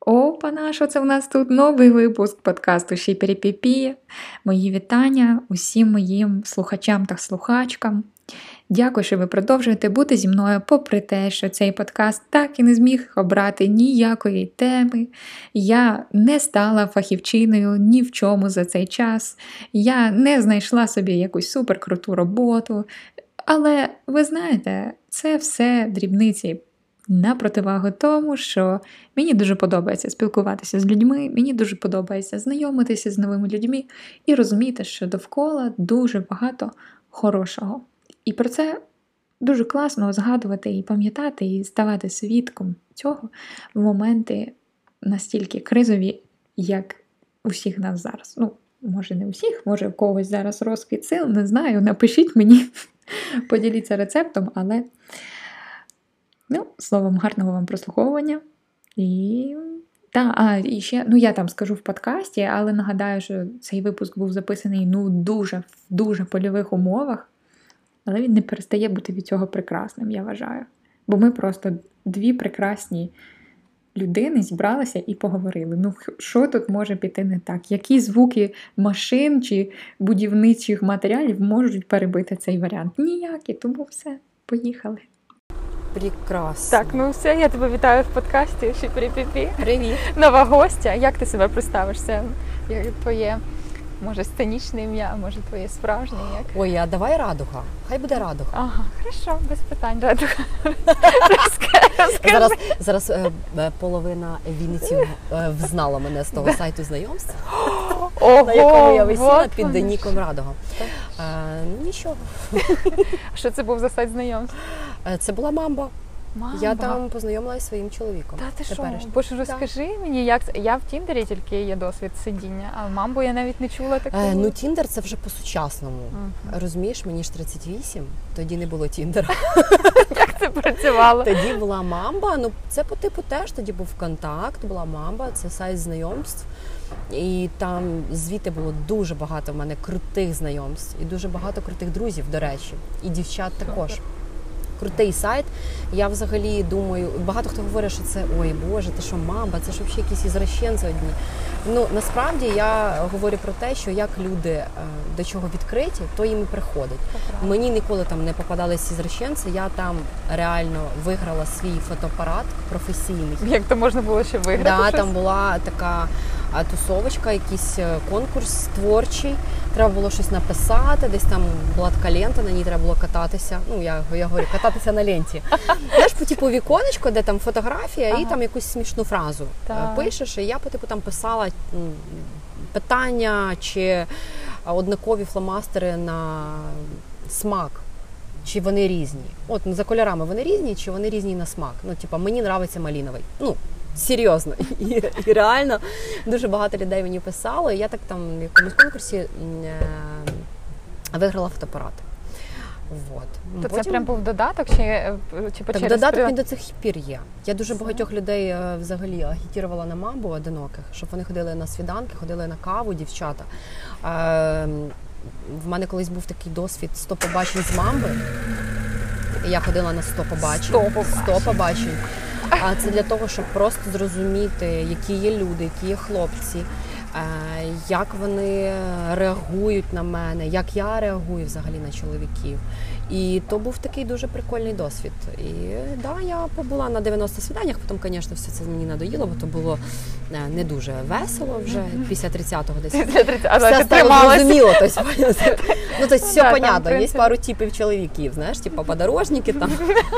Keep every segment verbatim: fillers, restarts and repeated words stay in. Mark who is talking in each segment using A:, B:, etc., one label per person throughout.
A: Опана, що це в нас тут новий випуск подкасту «Шіперіпіпі». Мої вітання усім моїм слухачам та слухачкам. Дякую, що ви продовжуєте бути зі мною, попри те, що цей подкаст так і не зміг обрати ніякої теми. Я не стала фахівчиною ні в чому за цей час. Я не знайшла собі якусь суперкруту роботу. Але, ви знаєте, це все дрібниці. На противагу тому, що мені дуже подобається спілкуватися з людьми, мені дуже подобається знайомитися з новими людьми і розуміти, що довкола дуже багато хорошого. І про це дуже класно згадувати і пам'ятати, і ставати свідком цього в моменти настільки кризові, як усіх нас зараз. Ну, може не усіх, може у когось зараз розквіт сил, не знаю, напишіть мені, поділіться рецептом, але... Ну, словом, гарного вам прослуховування. І, та, а, і ще, ну я там скажу в подкасті, але нагадаю, що цей випуск був записаний, ну, дуже, в дуже польових умовах, але він не перестає бути від цього прекрасним, я вважаю. Бо ми просто дві прекрасні людини зібралися і поговорили. Ну, що тут може піти не так? Які звуки машин чи будівничих матеріалів можуть перебити цей варіант? Ніякі, тому все, поїхали.
B: Прекрасно.
C: Так, ну все, я тебе вітаю в подкасті «Шіперіпіпі».
B: Привіт.
C: Нова гостя. Як ти себе представишся? Як твоє, може, сценічне ім'я, може, твоє справжнє? Як?
B: Ой, а давай Радуга. Хай буде Радуга.
C: Ага, хорошо, без питань, Радуга.
B: Зараз, зараз е, половина вінниців е, взнала мене з того сайту знайомств,
C: Ого,
B: на якому я висіла
C: вот
B: під
C: вони.
B: ніком Радуга. Е, ну, нічого.
C: Що це був за сайт знайомств?
B: Е, Це була Мамба.
C: Мамба.
B: Я там познайомилася зі своїм чоловіком.
C: Та ти що?
B: теперішнім.
C: Бо ж розкажи мені, як це. Я в Тіндері тільки є досвід сидіння, а Мамбу я навіть не чула такого.
B: Е, ну, Тіндер це вже по-сучасному.
C: Мгм.
B: Розумієш, мені ж тридцять вісім, тоді не було Тіндера.
C: Як це працювало?
B: Тоді була Мамба, ну це по типу теж, тоді був Контакт, була Мамба, це сайт знайомств. І там звідти було дуже багато в мене крутих знайомств і дуже багато крутих друзів, до речі, і дівчат також. Крутий сайт. Я взагалі думаю, багато хто говорить, що це, ой Боже, ти що, Мамба, це ж взагалі якісь ізращенці одні. Ну, насправді я говорю про те, що як люди е, до чого відкриті, то їм і приходить. Мені ніколи там не попадались ізращенці, я там реально виграла свій фотоапарат професійний.
C: Як то можна було ще виграти
B: Да,
C: щось?
B: там була така а, тусовочка, якийсь е, конкурс творчий. Треба було щось написати, десь там була така лента, на ній треба було кататися. Ну, я, я говорю, кататися на ленті. Знаєш, по типу віконечко, де там фотографія,
C: Ага.
B: і там якусь смішну фразу е,
C: Так.
B: пишеш. І я по типу там писала м, питання чи однакові фломастери на смак. Чи вони різні? От за кольорами вони різні, чи вони різні на смак? Ну, типа, мені подобається малиновий. Ну, серйозно. І, і реально дуже багато людей мені писало. І я так там в якомусь конкурсі е, виграла фотоапарат. Вот.
C: То
B: Потім...
C: це прям був додаток, чи, е, чи по
B: Так,
C: через
B: додаток
C: приват-
B: він до цих пір є. Я дуже
C: Все.
B: багатьох людей е, взагалі агітувала на Мамбу одиноких, щоб вони ходили на свіданки, ходили на каву, дівчата. Е, в мене колись був такий досвід сто побачень з Мамби. Я ходила на сто побачень.
C: сто побачень.
B: сто побачень. А це для того, щоб просто зрозуміти, які є люди, які є хлопці, е, як вони реагують на мене, як я реагую взагалі на чоловіків. І то був такий дуже прикольний досвід. І да, я побула на дев'яноста свіданнях, потім, звісно, все це мені надоїло, бо то було е, не дуже весело вже, після тридцятого десь.
C: Після тридцятого,
B: Все
C: ти
B: стало
C: трималася.
B: зрозуміло, то есть, ну, то есть, все
C: Да, там,
B: понятно,
C: в принципі.
B: є пару типів чоловіків, знаєш, типу подорожники там,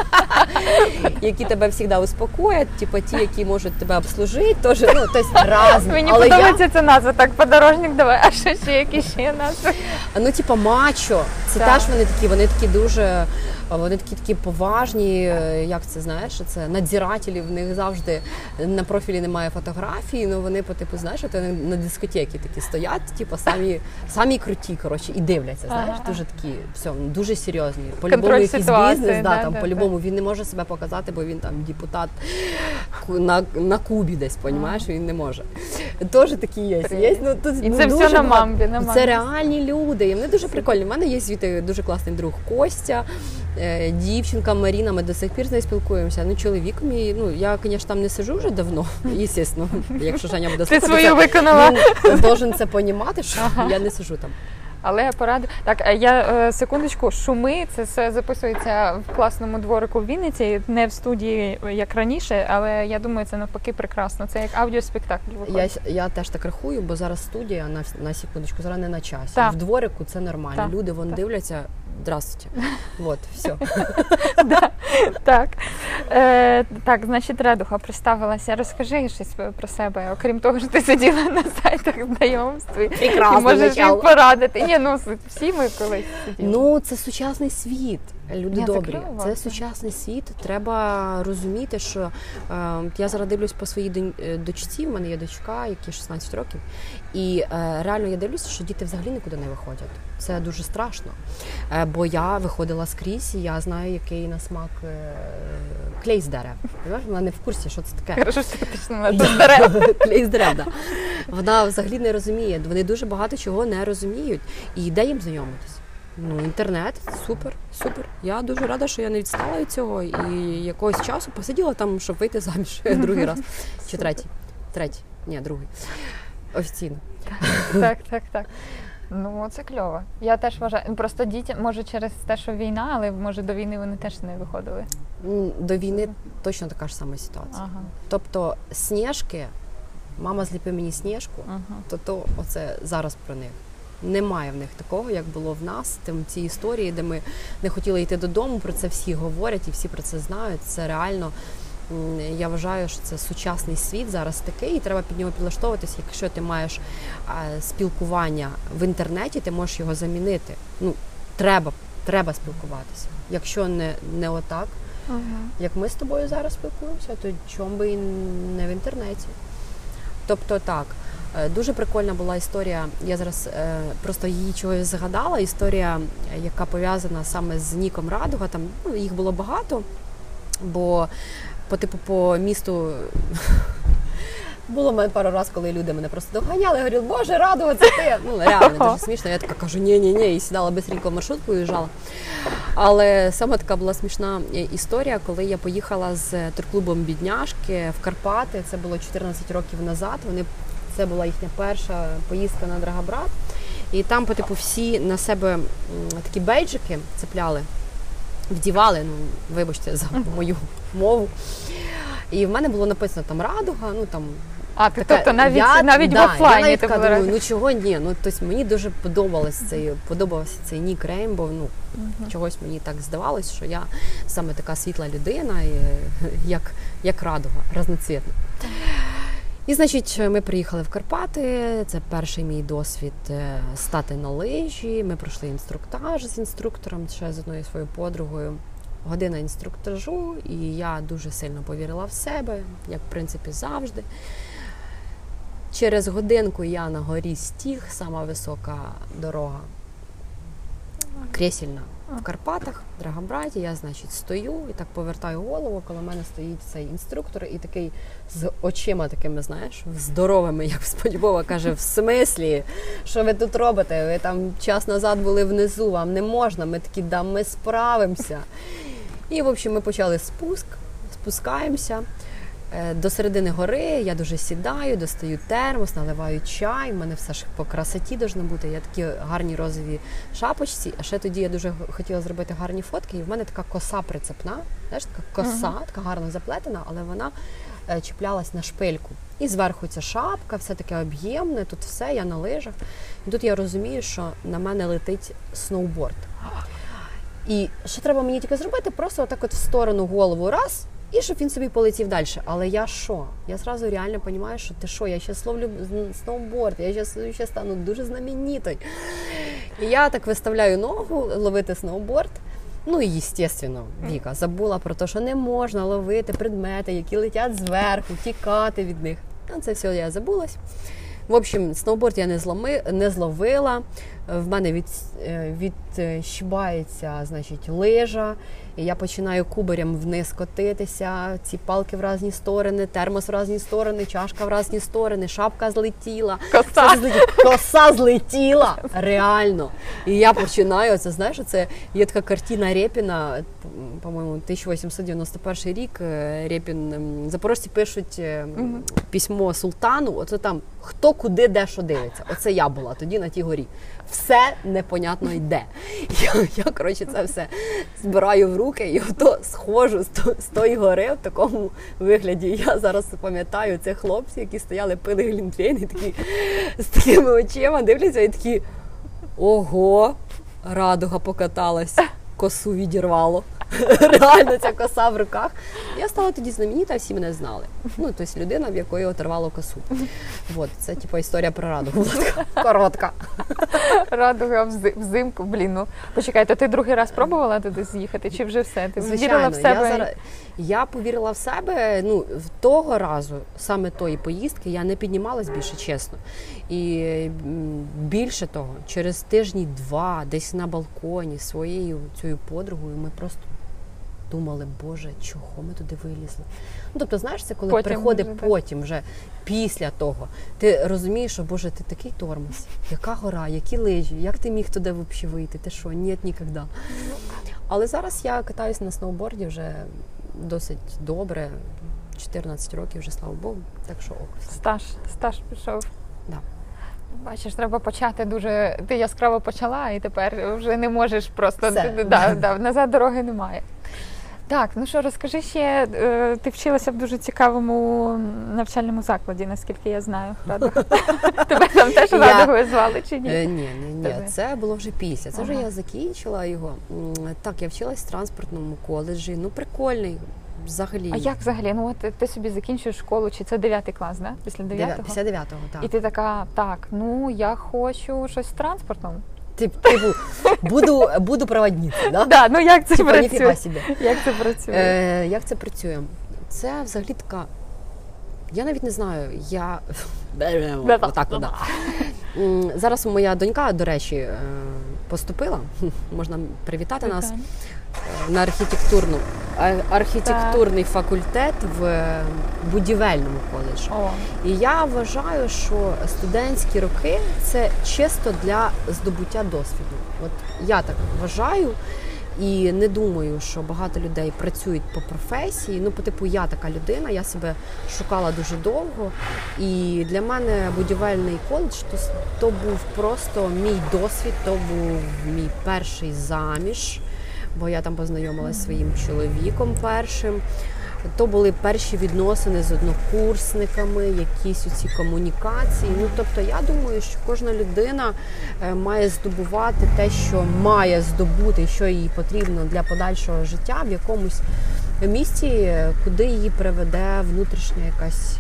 B: які тебе завжди успокоять, типу ті, які можуть тебе обслужити, теж, ну, то есть, разні.
C: Мені
B: Але я,
C: подобається ця назва, так, подорожник, давай, а що ще, які ще назви?
B: ну, типу, мачо, це
C: Так.
B: теж вони такі, вони такі дуже, вони такі такі поважні, як це, знаєш, це надзирателі, в них завжди на профілі немає фотографії, ну вони по типу, знаєш, от вони на дискотеки такі стоять, типу, самі, самі круті, коротше, і дивляться, знаєш,
C: Ага.
B: дуже такі, все, дуже серйозні. По-любому
C: Контроль
B: якийсь
C: ситуації,
B: бізнес, да,
C: да,
B: там,
C: да,
B: по-любому він не може себе показати, бо він там депутат на, на Кубі десь, понімаєш, він не може. Теж такі є. є ну, тут,
C: І
B: ну,
C: це
B: дуже
C: все на
B: багато.
C: Мамбі, на
B: Це
C: Мамбі.
B: реальні люди, і вони дуже прикольні. У мене є звідти дуже класний друг Кость. Костя, е, дівчинка Маріна, ми до сих пір з нею спілкуємося. Ну, чоловік мій, ну, я, звісно, там не сиджу вже давно, звісно, якщо Женя буде слухати,
C: Ти свою виконала.
B: Він должен це понімати, що ага. я не сиджу там.
C: Але поради. Так, я секундочку, шуми, це все записується в класному дворику в Вінниці, не в студії, як раніше, але я думаю, це навпаки прекрасно. Це як аудіоспектакль виходить.
B: Я, я теж так рахую, бо зараз студія, на, на секундочку, зараз не на часі.
C: Так.
B: В дворику це нормально.
C: Так.
B: Люди вон
C: так.
B: дивляться, здравствуйте. Вот, все.
C: Так, так, значить, Редуха представилася. Розкажи щось про себе, окрім того, що ти сиділа на сайтах знайомств.
B: Прекрасно,
C: і можеш їм порадити. Ні, ну, всі ми колись сиділи.
B: Ну, це сучасний світ. Люди
C: Я
B: добрі,
C: закрила,
B: це
C: так.
B: сучасний світ. Треба розуміти, що е, я зараз дивлюсь по своїй дочці, в мене є дочка, якій шістнадцять років, і е, реально я дивлюся, що діти взагалі нікуди не виходять. Це дуже страшно, е, бо я виходила скрізь, і я знаю, який на смак е, клей з дерев. Вона не в курсі, що це таке.
C: Хорошо, що точно на дерев.
B: Клей з дерев, так. Вона взагалі не розуміє, вони дуже багато чого не розуміють. І де їм знайомитись? Ну, інтернет, супер, супер. Я дуже рада, що я не відстала від цього і якогось часу посиділа там, щоб вийти заміж другий раз. Чи третій? Третій. Ні, другий. Офіційно.
C: Так, так, так. Ну, це кльово. Я теж вважаю. Просто діти, може, через те, що війна, але, може, до війни вони теж не виходили.
B: До війни точно така ж сама ситуація.
C: Ага.
B: Тобто, Сніжки, мама зліпи мені Сніжку,
C: ага.
B: то, то оце зараз про них. Немає в них такого, як було в нас, тим ці історії, де ми не хотіли йти додому, про це всі говорять і всі про це знають. Це реально, я вважаю, що це сучасний світ зараз такий, і треба під нього підлаштовуватися. Якщо ти маєш а, спілкування в інтернеті, ти можеш його замінити. Ну, треба, треба спілкуватися. Якщо не, не отак, ага. як ми з тобою зараз спілкуємося, то чому би і не в інтернеті. Тобто так. Дуже прикольна була історія, я зараз е, просто її чогось згадала, історія, яка пов'язана саме з Ніком Радуга, там ну, їх було багато, бо по типу по місту було в мене пару разів, коли люди мене просто доганяли, говорили, боже, Радуга, це ти! Ну, реально, дуже смішно, я така кажу, ні-ні-ні, і сідала бистренько в маршрутку і уїжджала. Але саме така була смішна історія, коли я поїхала з турклубом «Бідняшки» в Карпати, це було чотирнадцять років назад, вони це була їхня перша поїздка на Драгобрат. І там, по типу, всі на себе такі бейджики цепляли, вдівали, ну, вибачте за мою мову. І в мене було написано там Радуга, ну там.
C: А,
B: така,
C: тобто навіть,
B: я,
C: навіть
B: да,
C: в офлайні
B: я навіть
C: ти
B: така
C: була.
B: думаю, ну чого ні, ну тобто мені дуже подобалось цей, подобався цей нік Рейнбоу, ну uh-huh. чогось мені так здавалось, що я саме така світла людина, і, як, як Радуга, разноцвітна. І, значить, ми приїхали в Карпати, це перший мій досвід стати на лижі, ми пройшли інструктаж з інструктором, ще з одною своєю подругою, година інструктажу, і я дуже сильно повірила в себе, як, в принципі, завжди. Через годинку я на горі Стіг, сама висока дорога, Кресільна, в Карпатах, в Драгобраті, я, значить, стою і так повертаю голову, коли в мене стоїть цей інструктор і такий з очима такими, знаєш, здоровими, як Спанч-Боба, каже, в смислі, що ви тут робите? Ви там час назад були внизу, вам не можна. Ми такі, да, ми справимося. І, в общем, ми почали спуск, спускаємося до середини гори, я дуже сідаю, достаю термос, наливаю чай, в мене все ж по красоті должно бути, я такі гарні розові шапочці, а ще тоді я дуже хотіла зробити гарні фотки, і в мене така коса прицепна, знаєш, така коса, uh-huh. така гарно заплетена, але вона е, чіплялась на шпильку. І зверху ця шапка, все таке об'ємне, тут все, я на лижах. І тут я розумію, що на мене летить сноуборд. І що треба мені тільки зробити? Просто отак от в сторону голову раз, і щоб він собі полетів далі. Але я що? Я зразу реально розумію, що ти що, я зараз ловлю сноуборд, я зараз стану дуже знаменитою. І я так виставляю ногу ловити сноуборд. Ну і, звісно, Віка забула про те, що не можна ловити предмети, які летять зверху, тікати від них. Ну, це все я забулась. В общем, сноуборд я не, зломи, не зловила. В мене від, відщибається, значить, лижа. І я починаю кубарем вниз котитися, ці палки в різні сторони, термос в різні сторони, чашка в різні сторони, шапка злетіла.
C: Коса.
B: Злетіла. Коса злетіла, реально. І я починаю, це знаєш, це є така картина Рєпіна, по-моєму, тисяча вісімсот дев'яносто перший рік, Рєпін, запорожці пишуть угу. письмо султану, оце там, хто куди, де, що дивиться. Оце я була тоді на тій горі. Все непонятно йде. Я, я коротше, це все збираю в руки і ото схожу з, то, з тої гори в такому вигляді. Я зараз пам'ятаю цих хлопців, які стояли, пили глінтвейн і такі з такими очима дивляться і такі: ого, радуга покаталась, косу відірвало. Реально ця коса в руках. Я стала тоді знаменита, всі мене знали. Ну, тобто людина, в якої оторвало косу. От, це типу історія про радугу. Коротка.
C: Радуга взимку, блін, ну. Почекай, то ти другий раз пробувала туди з'їхати, чи вже все? Ти
B: Звичайно,
C: вірила в себе?
B: Я, зараз, я повірила в себе, ну, в того разу, саме тої поїздки, я не піднімалась більше, чесно. І більше того, через тижні два, десь на балконі своєю цією подругою, ми просто думали, боже, чого ми туди вилізли? Ну, тобто, знаєш, це коли
C: потім
B: приходить
C: вже,
B: потім, вже після того. Ти розумієш, що, боже, ти такий тормоз, яка гора, які лижі, як ти міг туди взагалі вийти? Ти що? Ні, ніколи. Але зараз я катаюсь на сноуборді вже досить добре, чотирнадцять років вже, слава Богу, так що ок.
C: Стаж, стаж пішов.
B: Да.
C: Бачиш, треба почати дуже, ти яскраво почала і тепер вже не можеш просто,
B: Все.
C: да, да, назад дороги немає. Так, ну що, розкажи ще, ти вчилася в дуже цікавому навчальному закладі, наскільки я знаю. Тебе там теж Радугою звали чи ні?
B: Ні, ні, ні, це було вже після. Це вже я закінчила його. Так, я вчилась в транспортному коледжі, ну прикольний взагалі.
C: А як взагалі? Ну от ти собі закінчуєш школу, чи це дев'ятий клас, да? Після дев'ятого?
B: Після дев'ятого, так.
C: І ти така, так, ну я хочу щось з транспортом.
B: Типу, буду, буду проводницею, да?
C: Да, ну як це
B: типу,
C: працює?
B: Собі.
C: Як це працює?
B: Е, як це працює? Це взагалі така, я навіть не знаю, я, отак, да. Зараз моя донька, до речі, поступила, можна привітати
C: Вітаю.
B: нас, на архітектурну, архітектурний так. факультет в будівельному коледжі.
C: О.
B: І я вважаю, що студентські роки – це чисто для здобуття досвіду. От я так вважаю і не думаю, що багато людей працюють по професії. Ну, по типу, я така людина, я себе шукала дуже довго. І для мене будівельний коледж – то, то був просто мій досвід, то був мій перший заміж. Бо я там познайомилася зі своїм чоловіком першим. То були перші відносини з однокурсниками, якісь оці комунікації. Ну, тобто, я думаю, що кожна людина має здобувати те, що має здобути, що їй потрібно для подальшого життя в якомусь місці, куди її приведе внутрішня якась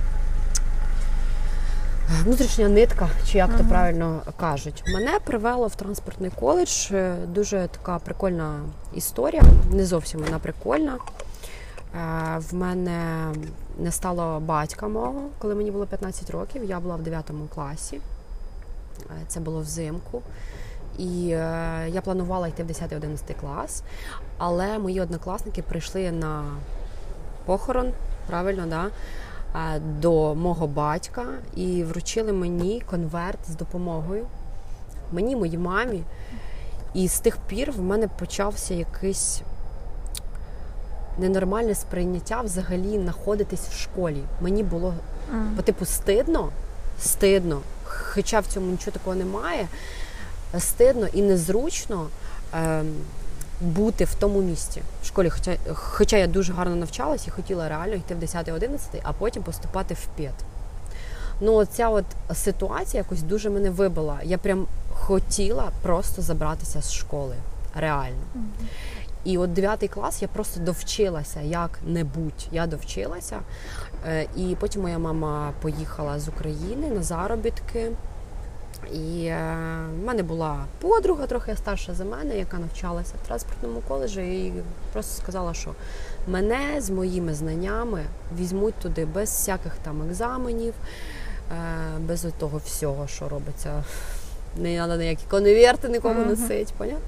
B: внутрішня нитка, чи як то uh-huh. правильно кажуть. Мене привело в транспортний коледж. Дуже така прикольна історія. Не зовсім вона прикольна. В мене не стало батька мого, коли мені було п'ятнадцять років. Я була в дев'ятому класі. Це було взимку. І я планувала йти в десятий-одинадцятий клас. Але мої однокласники прийшли на похорон, правильно, да? До мого батька і вручили мені конверт з допомогою, мені, моїй мамі. І з тих пір в мене почався якийсь ненормальне сприйняття взагалі знаходитись в школі. Мені було, mm. по типу, стидно, стидно, хоча в цьому нічого такого немає, стидно і незручно е, бути в тому місці в школі. Хоча, хоча я дуже гарно навчалась і хотіла реально йти в десятий-одинадцятий, а потім поступати в п'ят. Ну, ця от ситуація якось дуже мене вибила. Я прям хотіла просто забратися з школи. Реально. Mm-hmm. І от дев'ятий клас я просто довчилася як-небудь. Я довчилася. І потім моя мама поїхала з України на заробітки. І е, в мене була подруга, трохи старша за мене, яка навчалася в транспортному коледжі, і просто сказала, що мене з моїми знаннями візьмуть туди без всяких там екзаменів, без того всього, що робиться. Не треба ніякі конверти нікому uh-huh. носити, понятно?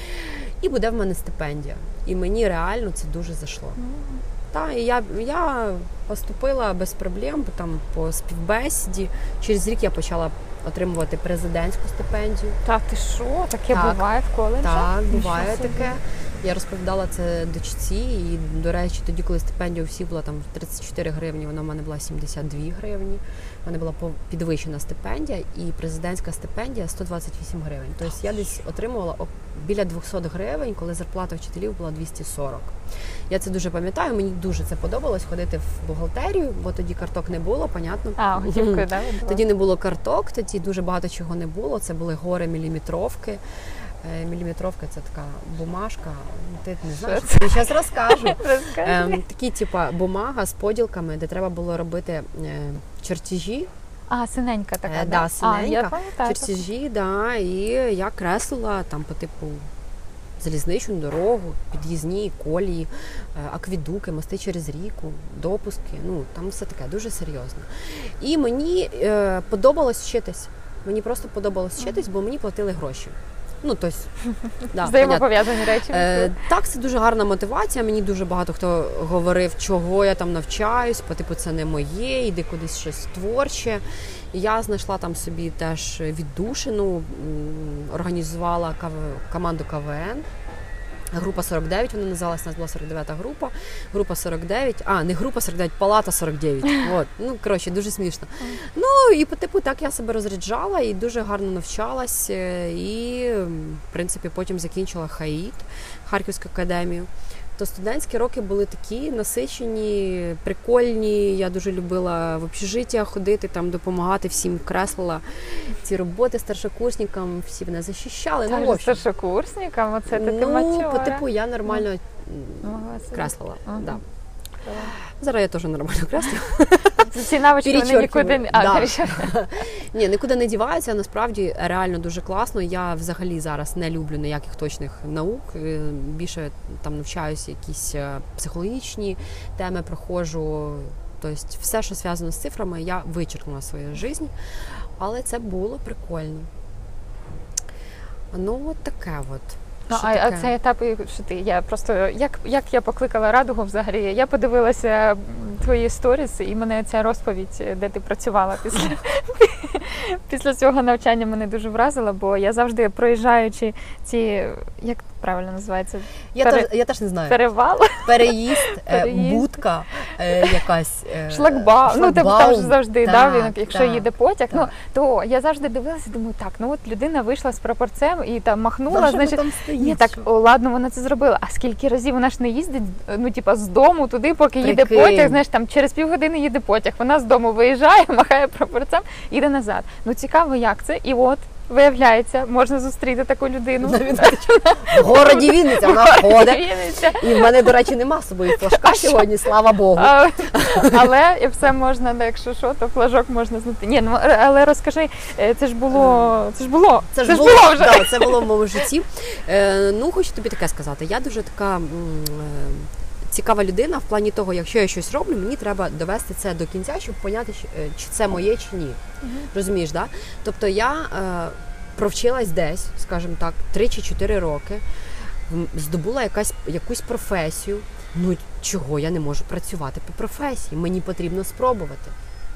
B: І буде в мене стипендія. І мені реально це дуже зайшло. Uh-huh. Та, і я, я поступила без проблем, там по співбесіді. Через рік я почала отримувати президентську стипендію.
C: Та ти що? Таке
B: так,
C: буває в коледжі?
B: Так, буває таке. Я розповідала це дочці, і, до речі, тоді, коли стипендія у всіх була там тридцять чотири гривні, вона в мене була сімдесят дві гривні. У мене була підвищена стипендія, і президентська стипендія сто двадцять вісім гривень. Тобто я десь отримувала біля двісті гривень, коли зарплата вчителів була двісті сорок. Я це дуже пам'ятаю, мені дуже це подобалось ходити в бухгалтерію, бо тоді карток не було, понятно.
C: А, готівкою, да?
B: Тоді не було карток, тоді дуже багато чого не було, це були гори міліметровки. Міліметровка – це така бумажка, ти не знаєш, я зараз розкажу. Ем, такі, типа, бумага з поділками, де треба було робити е, чертежі.
C: А, синенька така,
B: е,
C: да?
B: Да, синенька,
C: а,
B: чертежі, да, і я креслила там по типу залізничну дорогу, під'їзні колії, акведуки, мости через ріку, допуски, ну, там все таке, дуже серйозно. І мені е, подобалось вчитись, мені просто подобалось вчитись, бо мені платили гроші. Ну, тобто, да,
C: взаємопов'язані речі.
B: Е, так, це дуже гарна мотивація. Мені дуже багато хто говорив, чого я там навчаюсь, по типу це не моє, йди кудись щось творче. І я знайшла там собі теж віддушину, організувала команду ка ве ен. Група сорок дев'ять, вона називалась, у нас була сорок дев'ята група. Група сорок дев'ять, а, не група сорок дев'ять, палата сорок дев'ять. От. Ну, коротше, дуже смішно. Ну, і по типу так я себе розряджала і дуже гарно навчалась. І, в принципі, потім закінчила ХАІТ, Харківську академію. То студентські роки були такі насичені, прикольні. Я дуже любила в общежиття ходити, там допомагати всім, креслила ці роботи старшокурсникам, всі мене захищали.
C: Так,
B: ну,
C: старшокурсникам, оце ти
B: ну,
C: матьора.
B: по типу я нормально
C: ну,
B: креслила.
C: ага.
B: Да. Зараз я теж нормально креслю.
C: Ці навички вони нікуди не...
B: Да. Ні, нікуди не діваються, насправді реально дуже класно. Я взагалі зараз не люблю ніяких точних наук, більше там навчаюся якісь психологічні теми, проходжу. Тобто все, що зв'язано з цифрами, я вичеркнула в своїй житті, але це було прикольно. Ну, от таке от.
C: Ну, а, а цей етап, що ти, я просто, як, як я покликала Радугу взагалі, я подивилася твої сторіс, і мене ця розповідь, де ти працювала після, після цього навчання, мене дуже вразила, бо я завжди, проїжджаючи ці, як правильно називається?
B: Я, Пере... теж, я теж не знаю.
C: Перевал.
B: Переїзд, Переїзд. будка е, якась. Е,
C: шлагбаум. Ну, типу, там ж завжди,
B: так,
C: да, він, якщо
B: так,
C: їде потяг,
B: так.
C: ну, то я завжди дивилася, думаю, так, ну от людина вийшла з прапорцем і там махнула, значить, ні, так, о, ладно, вона це зробила, а скільки разів вона ж не їздить, ну, типа, з дому туди, поки Прикинь. їде потяг, знаєш, там через півгодини їде потяг, вона з дому виїжджає, махає прапорцем, їде назад. Ну, цікаво, як це, і от, виявляється, можна зустріти таку людину.
B: В городі Вінниця вона ходить. І в мене, до речі, нема з собою флажка сьогодні, слава Богу.
C: А, але і все можна, якщо що, то флажок можна знайти. Ні, ну, але розкажи, це ж було, це ж було,
B: це ж
C: це
B: було,
C: було вже.
B: Да, це було в моєму житті. Е, ну, хочу тобі таке сказати, я дуже така... М- цікава людина в плані того, якщо я щось роблю, мені треба довести це до кінця, щоб поняти, чи це моє, чи ні. Uh-huh. Розумієш, да? Тобто я е, провчилась десь, скажімо так, три чи чотири роки, здобула якась, якусь професію. Ну, чого я не можу працювати по професії? Мені потрібно спробувати.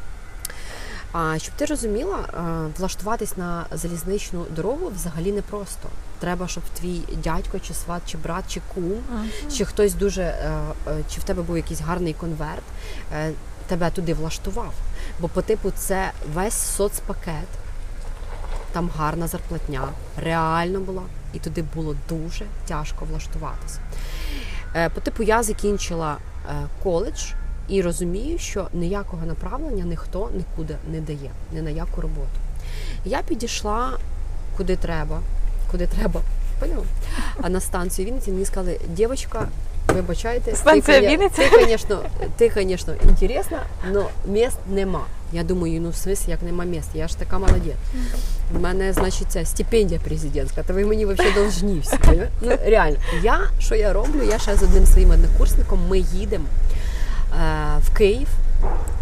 B: А щоб ти розуміла, влаштуватись на залізничну дорогу взагалі непросто. Треба, щоб твій дядько, чи сват, чи брат, чи кум, uh-huh. чи хтось дуже, чи в тебе був якийсь гарний конверт, тебе туди влаштував. Бо по типу це весь соцпакет, там гарна зарплатня, реально була, і туди було дуже тяжко влаштуватися. По типу я закінчила коледж, і розумію, що ніякого направлення ніхто нікуди не дає, ні на яку роботу. Я підійшла куди треба, куди треба, поняла? А на станцію Вінниці мені сказали, дівчинка, вибачайте,
C: станція Вінниця?
B: Ти, звісно, ти, звісно, інтересна, але місць нема. Я думаю, ну в смислі, як нема місць, я ж така молодець. У мене, значить, ця стипендія президентська, то ви мені взагалі должні всі. Ну, реально, я, що я роблю, я ще з одним своїм однокурсником, ми їдемо в Київ,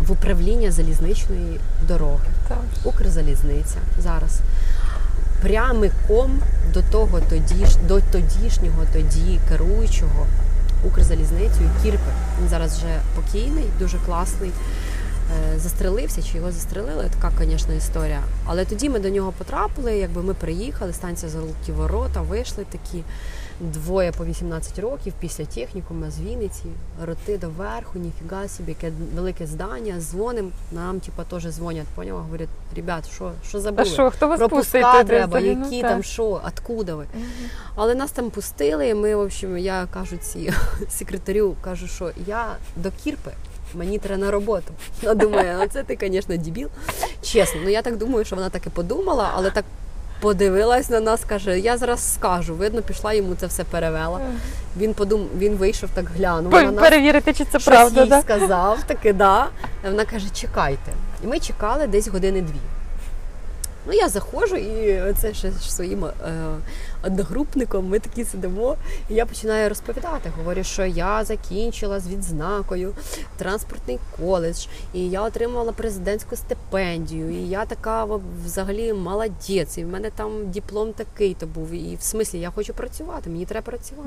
B: в управління залізничної дороги.
C: Так.
B: Укрзалізниця зараз. Прямиком до того тоді, до тодішнього тоді керуючого Укрзалізницею Кірпи. Він зараз вже покійний, дуже класний. Застрелився, чи його застрелили, така, звісно, історія. Але тоді ми до нього потрапили, якби ми приїхали, станція Золоті Ворота, вийшли такі двоє по вісімнадцять років після технікуму з Вінниці, роти доверху, ніфіга собі, яке велике здання, дзвоним, нам типа теж дзвонять, поняла, говорять, ребят, що, що забули?
C: А що, хто вас
B: пропуска
C: пустить
B: треба,
C: туди?
B: які
C: Ну,
B: там,
C: так.
B: що, откуда ви?
C: Мгм.
B: Але нас там пустили, і ми, в общем, я кажу ці секретарю, кажу, що я до Кірпи, мені треба на роботу. Вона думає, ну це ти, звісно, дебіл. Чесно, ну я так думаю, що вона так і подумала, але так подивилась на нас, каже, я зараз скажу. Видно, пішла йому це все перевела. Він подум... він вийшов, так глянув на нас.
C: Перевірити, чи це
B: Щось
C: правда,
B: їй
C: да?
B: сказав, таки, да. І вона каже, чекайте. І ми чекали десь години-дві. Ну, я заходжу, і це ще своїм е, одногрупником, ми такі сидимо, і я починаю розповідати. Говорю, що я закінчила з відзнакою транспортний коледж, і я отримала президентську стипендію, і я така взагалі молодець, і в мене там диплом такий-то був, і в смислі я хочу працювати, мені треба працювати.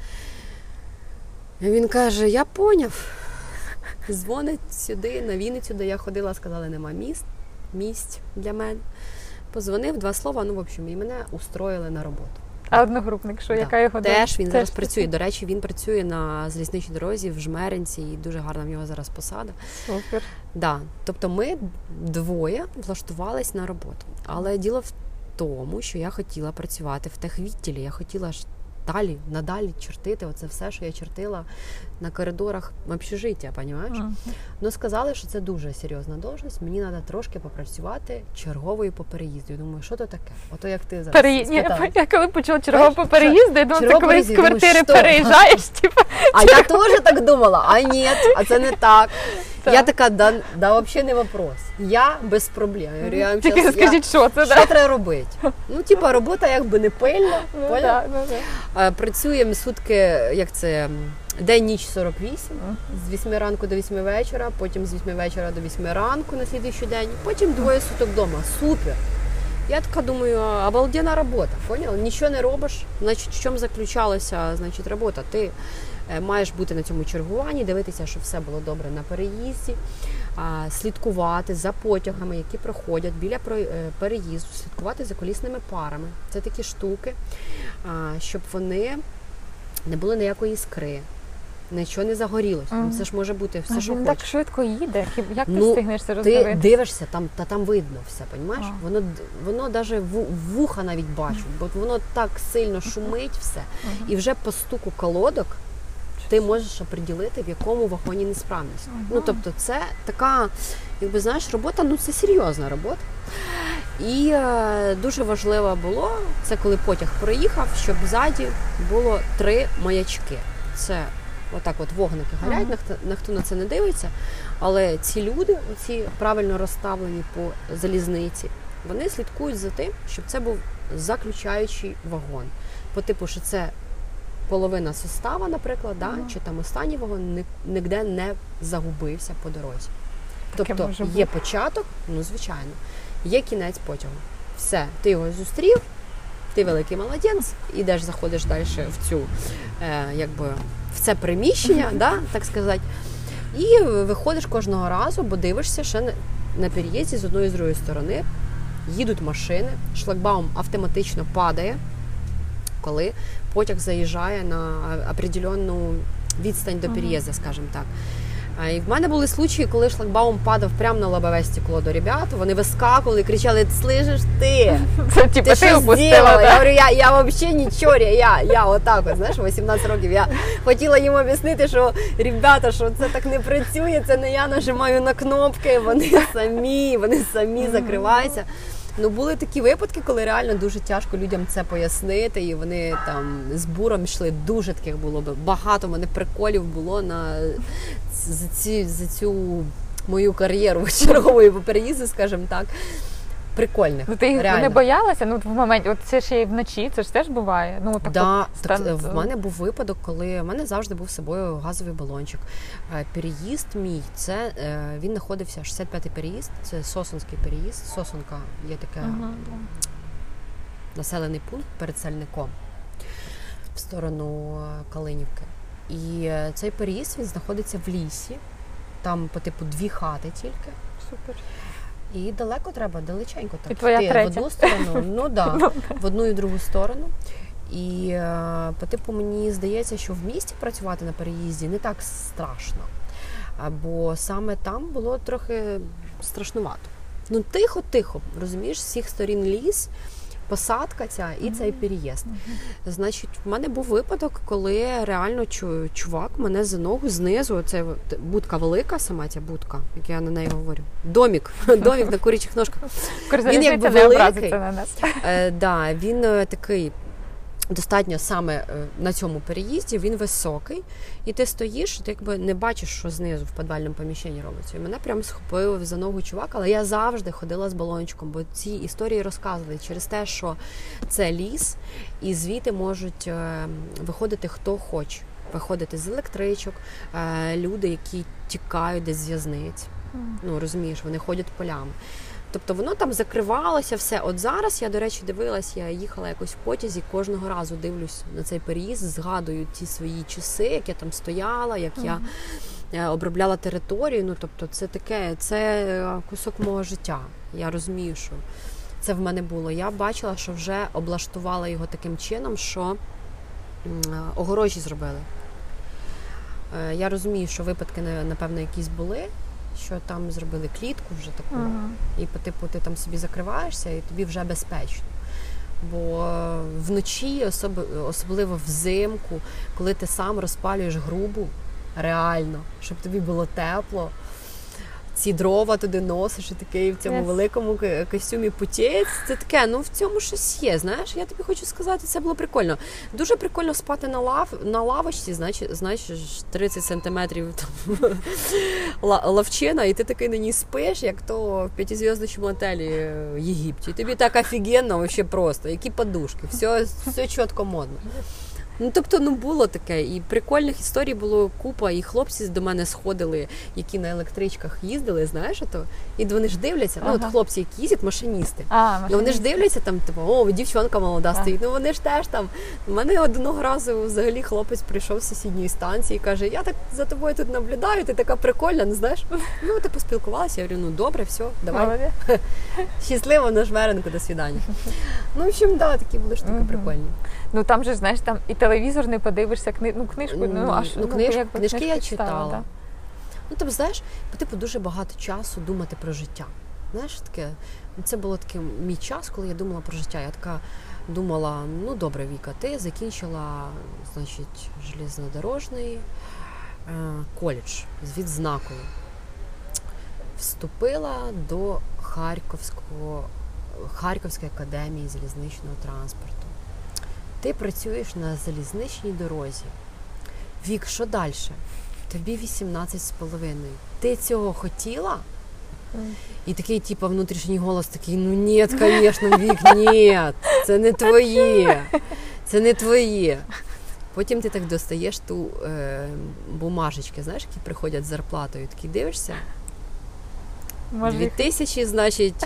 B: І він каже, я поняв. Дзвонить сюди, на Вінницю, де я ходила, сказали, нема місць, місць для мене. Позвонив, два слова, ну, в общем, і мене устроїли на роботу.
C: А одногрупник, що,
B: Да.
C: яка його доля?
B: Теж він
C: Теж
B: зараз
C: таки.
B: працює. До речі, він працює на залізничній дорозі в Жмеринці, і дуже гарна в нього зараз посада.
C: Супер.
B: Да. Тобто ми двоє влаштувались на роботу. Але діло в тому, що я хотіла працювати в техвідділі, я хотіла ж далі, надалі чертити оце все, що я чертила на коридорах общежиття, розумієш?
C: Ага.
B: Ну, сказали, що це дуже серйозна должність, мені треба трошки попрацювати черговою по переїзду. Я думаю, що то таке? Ото як ти зараз
C: Переї... Ні,
B: спитала.
C: я коли почула чергову по переїзду, я думала, це
B: чергову
C: коли з
B: переїзд, думаю,
C: квартири
B: що?
C: переїжджаєш, типу.
B: А я теж так думала, а ні, а це не так.
C: Так.
B: Я така, да, да взагалі не вопрос. Я без проблем. Я говорю, я вам
C: Тільки
B: щас-
C: скажіть, що це,
B: я, що
C: да?
B: треба робити? Ну, типа, робота якби не пильна,
C: Ну,
B: поняла?
C: да, ну, да.
B: А, Працюємо сутки, як це, день-ніч сорок вісім,
C: Мгм.
B: з вісьми ранку до вісьми вечора, потім з вісьми вечора до вісьми ранку на слідуючий день, потім двоє суток вдома. Супер! Я така думаю, обалденна робота, поняла? Нічого не робиш, значить, в чому заключалася, значить, робота? Ти е, маєш бути на цьому чергуванні, дивитися, щоб все було добре на переїзді, а, слідкувати за потягами, які проходять біля про- е, переїзду, слідкувати за колісними парами. Це такі штуки, а, щоб вони не було ніякої іскри, нічого не загорілося.
C: Мгм.
B: Це ж може бути все,
C: А
B: що
C: він
B: хочеш.
C: так швидко їде. Хіб- Як ти
B: Ну,
C: встигнеш це
B: Ти
C: роздивитися?
B: дивишся, там, та там видно все, розумієш?
C: А.
B: Воно, д- воно навіть в, вуха навіть бачу, бо воно так сильно шумить все.
C: Мгм.
B: І вже по стуку колодок ти можеш оприділити, в якому вагоні несправність.
C: Ага.
B: Ну, тобто це така, якби, знаєш, робота, ну це серйозна робота. І е, дуже важливо було, це коли потяг проїхав, щоб ззаді було три маячки. Це отак от вогники горять,
C: Ага.
B: ніхто, ніхто на це не дивиться, але ці люди, оці правильно розставлені по залізниці, вони слідкують за тим, щоб це був заключаючий вагон. По типу, що це половина состава, наприклад, да,
C: Ага.
B: чи там останній вагон ні- ніде не загубився по дорозі.
C: Таке
B: Тобто
C: може
B: є
C: бути.
B: початок, ну звичайно, є кінець потягу. Все, ти його зустрів, ти великий молодець, ідеш, заходиш далі в цю, е, якби, в це приміщення, да, так сказати, і виходиш кожного разу, бо дивишся ще на, на переїзді з одної і з другої сторони, їдуть машини, шлагбаум автоматично падає, коли потяг заїжджає на определенну відстань до
C: Ага.
B: переїзду, скажімо так. А, І в мене були случаї, коли шлагбаум падав прямо на лобове стекло до ребят, вони вискакували і кричали: «Слышиш ти?
C: Це типу
B: Ти
C: ти
B: що
C: опустила,
B: зробила?» Я
C: да?
B: говорю, я, я взагалі нічого, я, я отак от, знаєш, вісімнадцять років. Я хотіла їм об'яснити, що, ребята, що це так не працює, це не я нажимаю на кнопки, вони самі, вони самі закриваються. Ну, були такі випадки, коли реально дуже тяжко людям це пояснити, і вони там з буром йшли, дуже таких було би. Багато в мене приколів було на за, ці, за цю мою кар'єру чергової по переїзду, скажімо так. прикольних.
C: Ну, ти їх
B: реально.
C: не боялася? Ну, в моменті, от це ще й вночі, це ж теж буває. Ну, так
B: Да,
C: от,
B: так,
C: стан...
B: в мене був випадок, коли в мене завжди був з собою газовий балончик. Переїзд мій, це він знаходився, шістдесят п'ятий переїзд, це Сосонський переїзд. Сосонка є таке ага. населений пункт перед Сальником в сторону Калинівки. І цей переїзд, він знаходиться в лісі, там по типу дві хати тільки.
C: Супер.
B: І далеко треба, далеченько так.
C: І твоя
B: йти
C: третя.
B: В одну сторону, ну да, в одну і в другу сторону. І по типу мені здається, що в місті працювати на переїзді не так страшно. Бо саме там було трохи страшнувато. Ну тихо-тихо, розумієш, з всіх сторін ліс, посадка ця і mm-hmm. цей переїзд. Mm-hmm. Значить, в мене був випадок, коли реально чувак мене за ногу знизу, це будка велика, сама ця будка, як я на неї говорю, домік, домік на курячих ножках.
C: Він якби не образиться на нас.
B: Е, да, він такий, достатньо саме на цьому переїзді, він високий, і ти стоїш, ти якби не бачиш, що знизу в підвальному поміщенні робиться. І мене прям схопив за ногу чувак, але я завжди ходила з балончиком, бо ці історії розказували через те, що це ліс, і звідти можуть виходити хто хоче. Виходити з електричок, люди, які тікають десь з в'язниць. Ну, розумієш, вони ходять полями. Тобто воно там закривалося все. От зараз я, до речі, дивилась, я їхала якось в потязі, кожного разу дивлюсь на цей переїзд, згадую ті свої часи, як я там стояла, як mm-hmm. я обробляла територію. Ну, тобто це таке, це кусок мого життя. Я розумію, що це в мене було. Я бачила, що вже облаштувала його таким чином, що огорожі зробили. Я розумію, що випадки, напевно, якісь були, що там зробили клітку вже таку, ага. і по типу ти там собі закриваєшся, і тобі вже безпечно. Бо вночі, особ... особливо взимку, коли ти сам розпалюєш грубу, реально, щоб тобі було тепло, ці дрова туди носиш, і такий в цьому yes. великому костюмі путєць, це таке, ну в цьому щось є, знаєш, я тобі хочу сказати, це було прикольно. Дуже прикольно спати на лав, на лавочці, значить, значить тридцять сантиметрів там, лавчина, і ти такий на ній спиш, як то в п'ятизв'яздочному готелі в Єгипті. І тобі так офігенно, вообще просто, які подушки, все, все чітко модно. Ну, тобто, ну, було таке, і прикольних історій було купа, і хлопці до мене сходили, які на електричках їздили, знаєш, ото, і вони ж дивляться, ага. ну, от хлопці, які їздять, машиністи,
C: а, машиністи.
B: І вони ж дивляться, там, типу, о, дівчонка молода а. стоїть, ну, вони ж теж там, у мене одного разу взагалі хлопець прийшов з сусідньої станції і каже, я так за тобою тут наблюдаю, ти така прикольна, ну, знаєш, ну, ти поспілкувалася, я говорю, ну, добре, все, давай, щасливо, на жмеренку, до свидання. Ну, в общем, да, такі були штуки прикольні.
C: Ну, там же, знаєш, там і телевізор не подивишся, кни... ну, книжку, ну, аж,
B: ну, книж...
C: ну,
B: книжки я читала.
C: Стала, да.
B: Ну, тобто, знаєш, по типу дуже багато часу думати про життя. Знаєш, таке, це було такий мій час, коли я думала про життя. Я така думала, ну, добре, Віка, ти закінчила, значить, железнодорожний е, коледж з відзнакою. Вступила до Харківського, Харківської академії залізничного транспорту. Ти працюєш на залізничній дорозі. Вік, що далі? Тобі вісімнадцять з половиною. Ти цього хотіла? Mm. І такий, типу, внутрішній голос такий, ну ні, звісно, Вік, ні, це не твоє, це не твоє. Потім ти так достаєш ту е, бумажечки, знаєш, які приходять з зарплатою, такий дивишся. Дві тисячі, значить,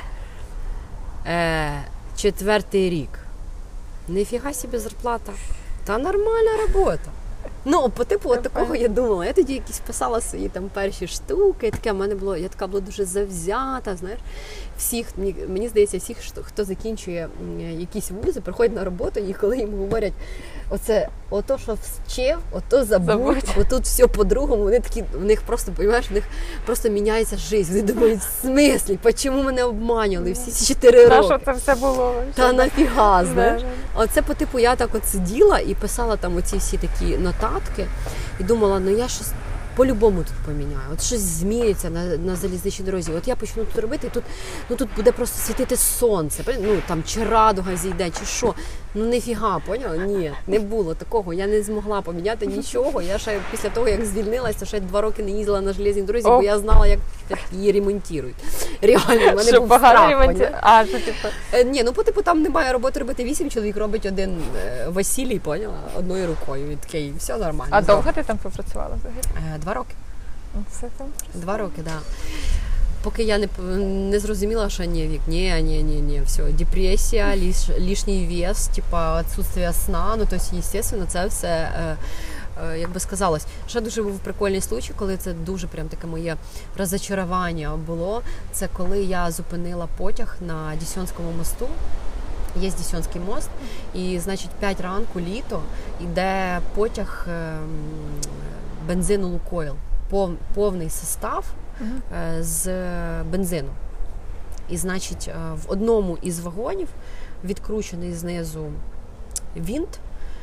B: е, четвертий рік. Ніфіга собі зарплата. Та нормальна робота. Ну, по типу от такого я думала. Я тоді якісь писала свої там перші штуки. Таке в мене було, я така була дуже завзята, знаєш. Всіх, мені, мені здається, всіх, хто закінчує якісь вузи, приходять на роботу, і коли їм говорять, оце, ото, що вчив, ото забудь, отут все по-другому, вони такі, в них просто, розумієш, в них просто міняється життя. Вони думають, в смислі, чому мене обманювали всі ці чотири роки?
C: Та що це все було?
B: Та нафіга, знаєш. Оце по типу я так от сиділа і писала там оці всі такі нотатки і думала, ну я щось по-любому тут поміняю. От щось зміниться на, на залізничній дорозі. От я почну тут робити, і тут, ну, тут буде просто світити сонце. Ну, там, чи радуга зійде, чи що. Ну ніфіга, поняла? Ні, не було такого. Я не змогла поміняти нічого. Я ще після того, як звільнилася, ще два роки не їздила на железній дорозі,
C: О.
B: бо я знала, як її ремонтують. Реально, в мене
C: Що
B: був
C: погано
B: страх.
C: ремонті...
B: поняла?
C: А, що типу.
B: Е, Ні, ну по типу там немає роботи робити вісім чоловік, робить один е, Василій, поняла, одною рукою. Він такий, все нормально.
C: А довго ти там попрацювала взагалі?
B: Е, Два роки.
C: Все там.
B: Два роки, так. Да. Поки я не, не зрозуміла, що ні, Вік, ні, ні, ні, ні, все, депресія, лиш, лишній вес, типа, відсутствие сна, ну, тобто, естественно, це все, е, е, як би сказалось. Ще дуже був прикольний случай, коли це дуже прям таке моє розочарування було, це коли я зупинила потяг на Дісьонському мосту. Є Дісьонський мост, і, значить, п'ять ранку літо йде потяг е, бензину Лукойл, пов, повний состав е, з бензину. І, значить, е, в одному із вагонів відкручений знизу вінт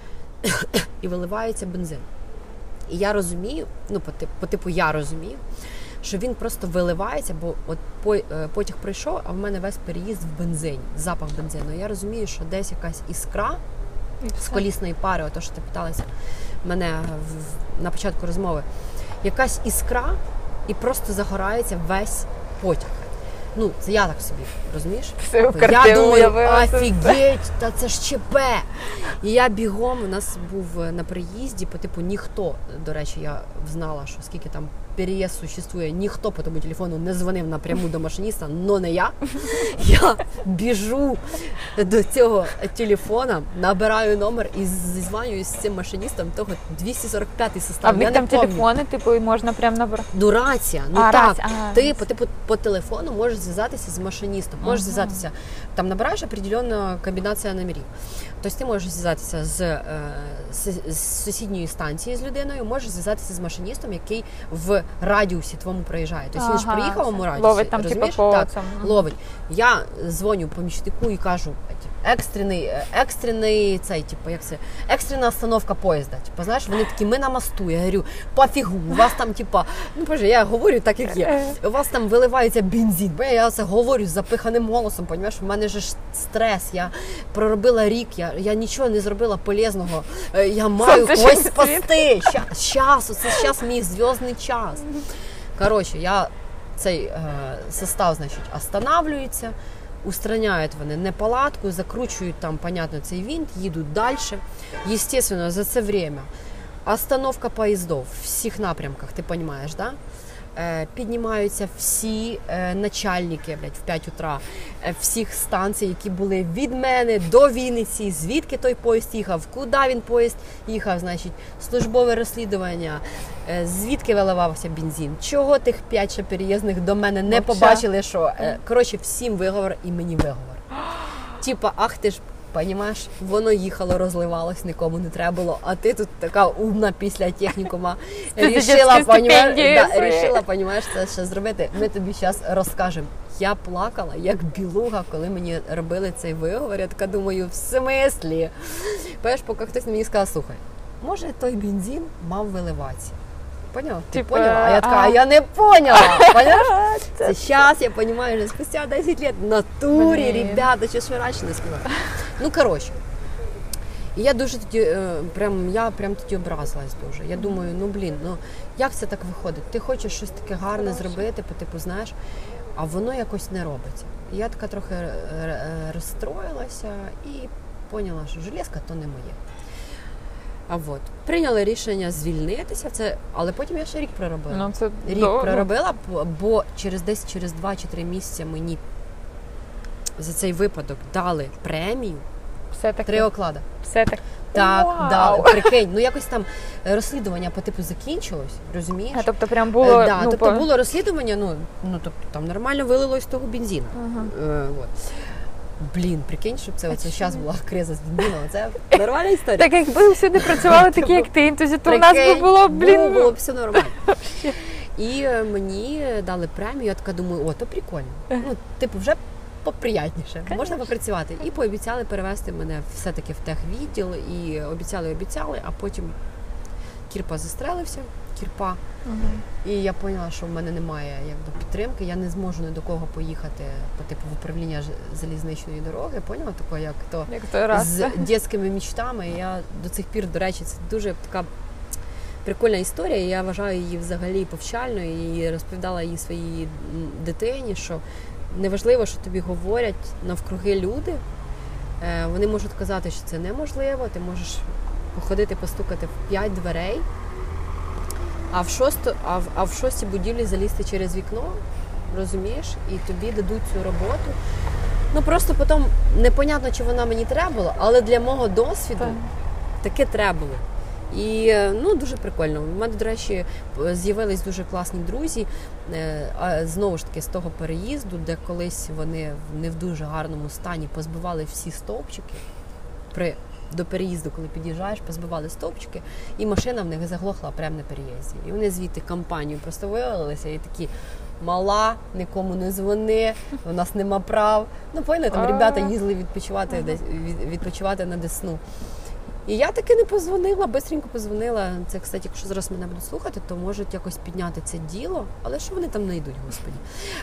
B: і виливається бензин. І я розумію, ну, по типу, по типу я розумію, що він просто виливається, бо от потяг прийшов, а в мене весь переїзд в бензині, запах бензину. Я розумію, що десь якась іскра з колісної пари, ото що ти питалася мене в, на початку розмови, якась іскра і просто загорається весь потяг. Ну, це я так собі, розумієш?
C: Все в
B: Я
C: картину
B: думаю,
C: уявила.
B: офігеть, та це ж ЧП. І я бігом, у нас був на приїзді, по типу ніхто, до речі, я знала, що скільки там переїзд существує, ніхто по тому телефону не дзвонив напряму до машиніста, но не я. Я біжу до цього телефона, набираю номер і зізванююсь з цим машиністом, того двісті сорок п'ятий состав.
C: А в них
B: я
C: там
B: не помню.
C: телефони, типу, і можна прям набрати.
B: Ну, рація, ну
C: А,
B: так,
C: рація, а.
B: ти по типу по телефону можеш зв'язатися з машиністом, можеш
C: Ага.
B: зв'язатися, там набираєш определенна комбінація номерів. Тобто ти можеш зв'язатися з, е, з, з сусідньої станції з людиною, можеш зв'язатися з машиністом, який в радіусі твоєму проїжджає. Тобто він ж
C: Ага,
B: приїхав в
C: все.
B: радіусі,
C: Ловить там,
B: розумієш?
C: типу, по
B: Так,
C: цьому. Мгм.
B: ловить. Я дзвоню помічнику і кажу, екстрений, екстрений цей, типу, як це, екстрена остановка поїзда. Типу, знаєш, вони такі, ми на мосту. Я говорю, пофігу, у вас там, типу, ну, боже, я говорю так, як є. У вас там виливається бензин. Бо я це говорю з запиханим голосом, розумієш, в мене ж стрес, я проробила рік, я, я нічого не зробила полезного, Е, я маю
C: Сонце
B: когось
C: ще
B: спасти. Щас, щас, це зараз мій зв'язний час. Коротше, я цей е, состав, значить, останавливається, устраняють вони неполадку, закручують там, понятно, цей винт, їдуть далі. Естественно, за це время остановка поїздів в всіх напрямках, ти розумієш, да? Е, піднімаються всі е, начальники, блядь, в п'ять утра е, всіх станцій, які були від мене до Вінниці, звідки той поїзд їхав, куди він поїзд їхав, значить, службове розслідування, е, звідки виливався бензин, чого тих п'ять ще переїзних до мене не
C: Вообще.
B: побачили, що, е, коротше, всім виговор і мені виговор. Типа, ах ти ж, понімаєш, воно їхало, розливалось, нікому не треба було, а ти тут така умна після технікума рішила,
C: Студентські
B: понімаєш,
C: стипендії
B: да,
C: свої.
B: рішила, понімаєш, це ще зробити. Ми тобі зараз розкажемо. Я плакала, як білуга, коли мені робили цей виговор. Я така думаю, в смислі? Понимаєш, поки хтось мені сказав, слухай, може той бензин мав виливатися. Поняла? Ти
C: Типа,
B: поняла? А я така,
C: а.
B: а я не поняла. Поняла? Це зараз я розумію, що спустя десять років в натурі,
C: Блін.
B: ребята, що ж ви раніше не співали. Ну, коротше. І я дуже тоді, е, прям, я прям тоді образилась дуже. Я думаю, ну, блін, ну, як це так виходить? Ти хочеш щось таке гарне зробити, по типу, знаєш, а воно якось не робиться. І я така трохи е, е, розстроїлася і поняла, що железка то не моє. А от, прийняли рішення звільнитися, це, але потім я ще рік проробила.
C: Ну, це
B: Рік
C: довго.
B: проробила, бо через десь через два чи три місяці мені за цей випадок дали премію,
C: Все-таки.
B: три оклади.
C: Все-таки.
B: Так,
C: Вау.
B: дали, прикинь. Ну якось там розслідування по типу закінчилось, розумієш?
C: А, тобто прям було,
B: Е, да,
C: ну,
B: тобто
C: по...
B: було розслідування, ну, ну тобто там нормально вилилось того бензину.
C: Ага.
B: Е, от. Блін, прикинь, щоб це оце зараз була криза з бензином. Це нормальна історія.
C: Так якби всюди працювали такі, як ти, то то у нас би
B: Прикинь,
C: було, блін,
B: було, було б все нормально. І е, мені дали премію, я така думаю, о, то прикольно. Ну, типу, вже поприятніше, можна
C: Конечно.
B: попрацювати. І пообіцяли перевести мене все-таки в техвідділ, і обіцяли, обіцяли, а потім Кірпа застрелився. кірпа.
C: Угу.
B: І я поняла, що в мене немає якби підтримки, я не зможу ні до кого поїхати по типу в управління залізничної дороги, поняла такого, як то
C: Як той раз.
B: з дитячими мечтами. Я до цих пір, до речі, це дуже така прикольна історія, і я вважаю її взагалі повчальною, і розповідала її своїй дитині, що неважливо, що тобі говорять навкруги люди, вони можуть казати, що це неможливо, ти можеш походити, постукати в п'ять дверей, а в шосту, а в, а в шостій будівлі залізти через вікно, розумієш, і тобі дадуть цю роботу. Ну просто потім непонятно, чи вона мені треба була, але для мого досвіду
C: так.
B: таке треба було. І ну, дуже прикольно. У мене, до речі, з'явились дуже класні друзі, знову ж таки, з того переїзду, де колись вони не в дуже гарному стані позбивали всі стовпчики. При, до переїзду, коли під'їжджаєш, позбивали стовпчики, і машина в них заглохла прямо на переїзді. І вони звідти компанію просто вивалилися і такі: мала, нікому не дзвони, у нас нема прав. Ну, поняли, там ребята їздили відпочивати, десь, відпочивати на Десну. І я таки не позвонила, бистренько позвонила. Це, кстати, якщо зараз мене будуть слухати, то можуть якось підняти це діло. Але що вони там знайдуть, господі?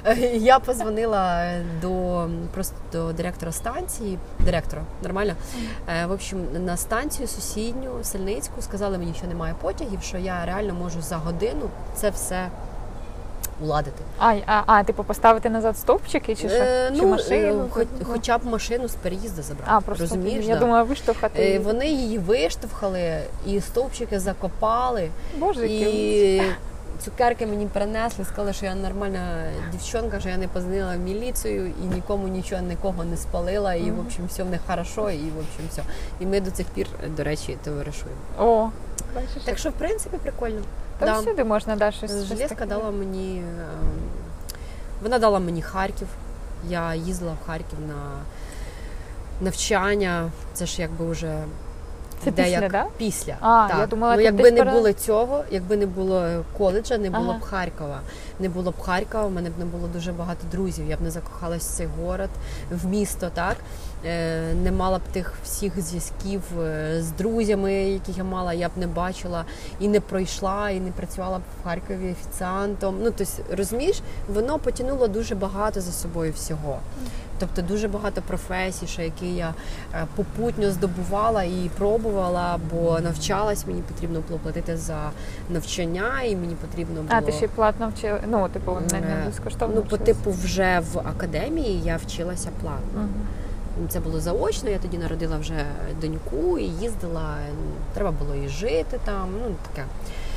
B: Я позвонила до, просто до директора станції, директора, нормально? В общем, на станцію сусідню, Сельницьку, сказали мені, що немає потягів, що я реально можу за годину це все уладити.
C: А, а, а типу поставити назад стовпчики чи що?
B: Е,
C: чи
B: ну,
C: машину?
B: хоч, хоча б машину з переїзду забрати.
C: А, просто
B: розумієш?
C: Я
B: да.
C: думала, виштовхати.
B: Е, вони її виштовхали, і стовпчики закопали.
C: Боже,
B: і цукерки мені принесли, сказали, що я нормальна дівчонка, що я не позвонила в міліцію і нікому нічого, нікого не спалила, і, в общем, все в них хорошо, і, в общем, все. І ми до цих пір, до речі, товаришуємо.
C: О, бачиш.
B: Так що, в принципі, прикольно.
C: Та
B: да.
C: всюди можна, да, щось.
B: Железка дала мені, вона дала мені Харків. Я їздила в Харків на навчання. Це ж якби вже
C: це
B: де
C: після,
B: як
C: да?
B: Після.
C: А,
B: так.
C: я думала,
B: ну,
C: ти
B: якби
C: десь
B: не
C: пора...
B: було цього, якби не було коледжа, не було
C: ага.
B: б Харкова. Не було б Харкова, у мене б не було дуже багато друзів. Я б не закохалась в цей город, в місто, так? Е, не мала б тих всіх зв'язків з друзями, яких я мала, я б не бачила і не пройшла, і не працювала б в Харкові офіціантом. Ну, тобто, розумієш, воно потягнуло дуже багато за собою всього. Тобто дуже багато професій, що які я попутньо здобувала і пробувала, бо навчалась, мені потрібно було платити за навчання, і мені потрібно було...
C: А, ти ще платно вчила? Ну, типу, не, не безкоштовно
B: Ну,
C: вчилась?
B: по типу, вже в академії я вчилася платно. Угу. Це було заочно, я тоді народила вже доньку і їздила, треба було і жити там, ну, таке.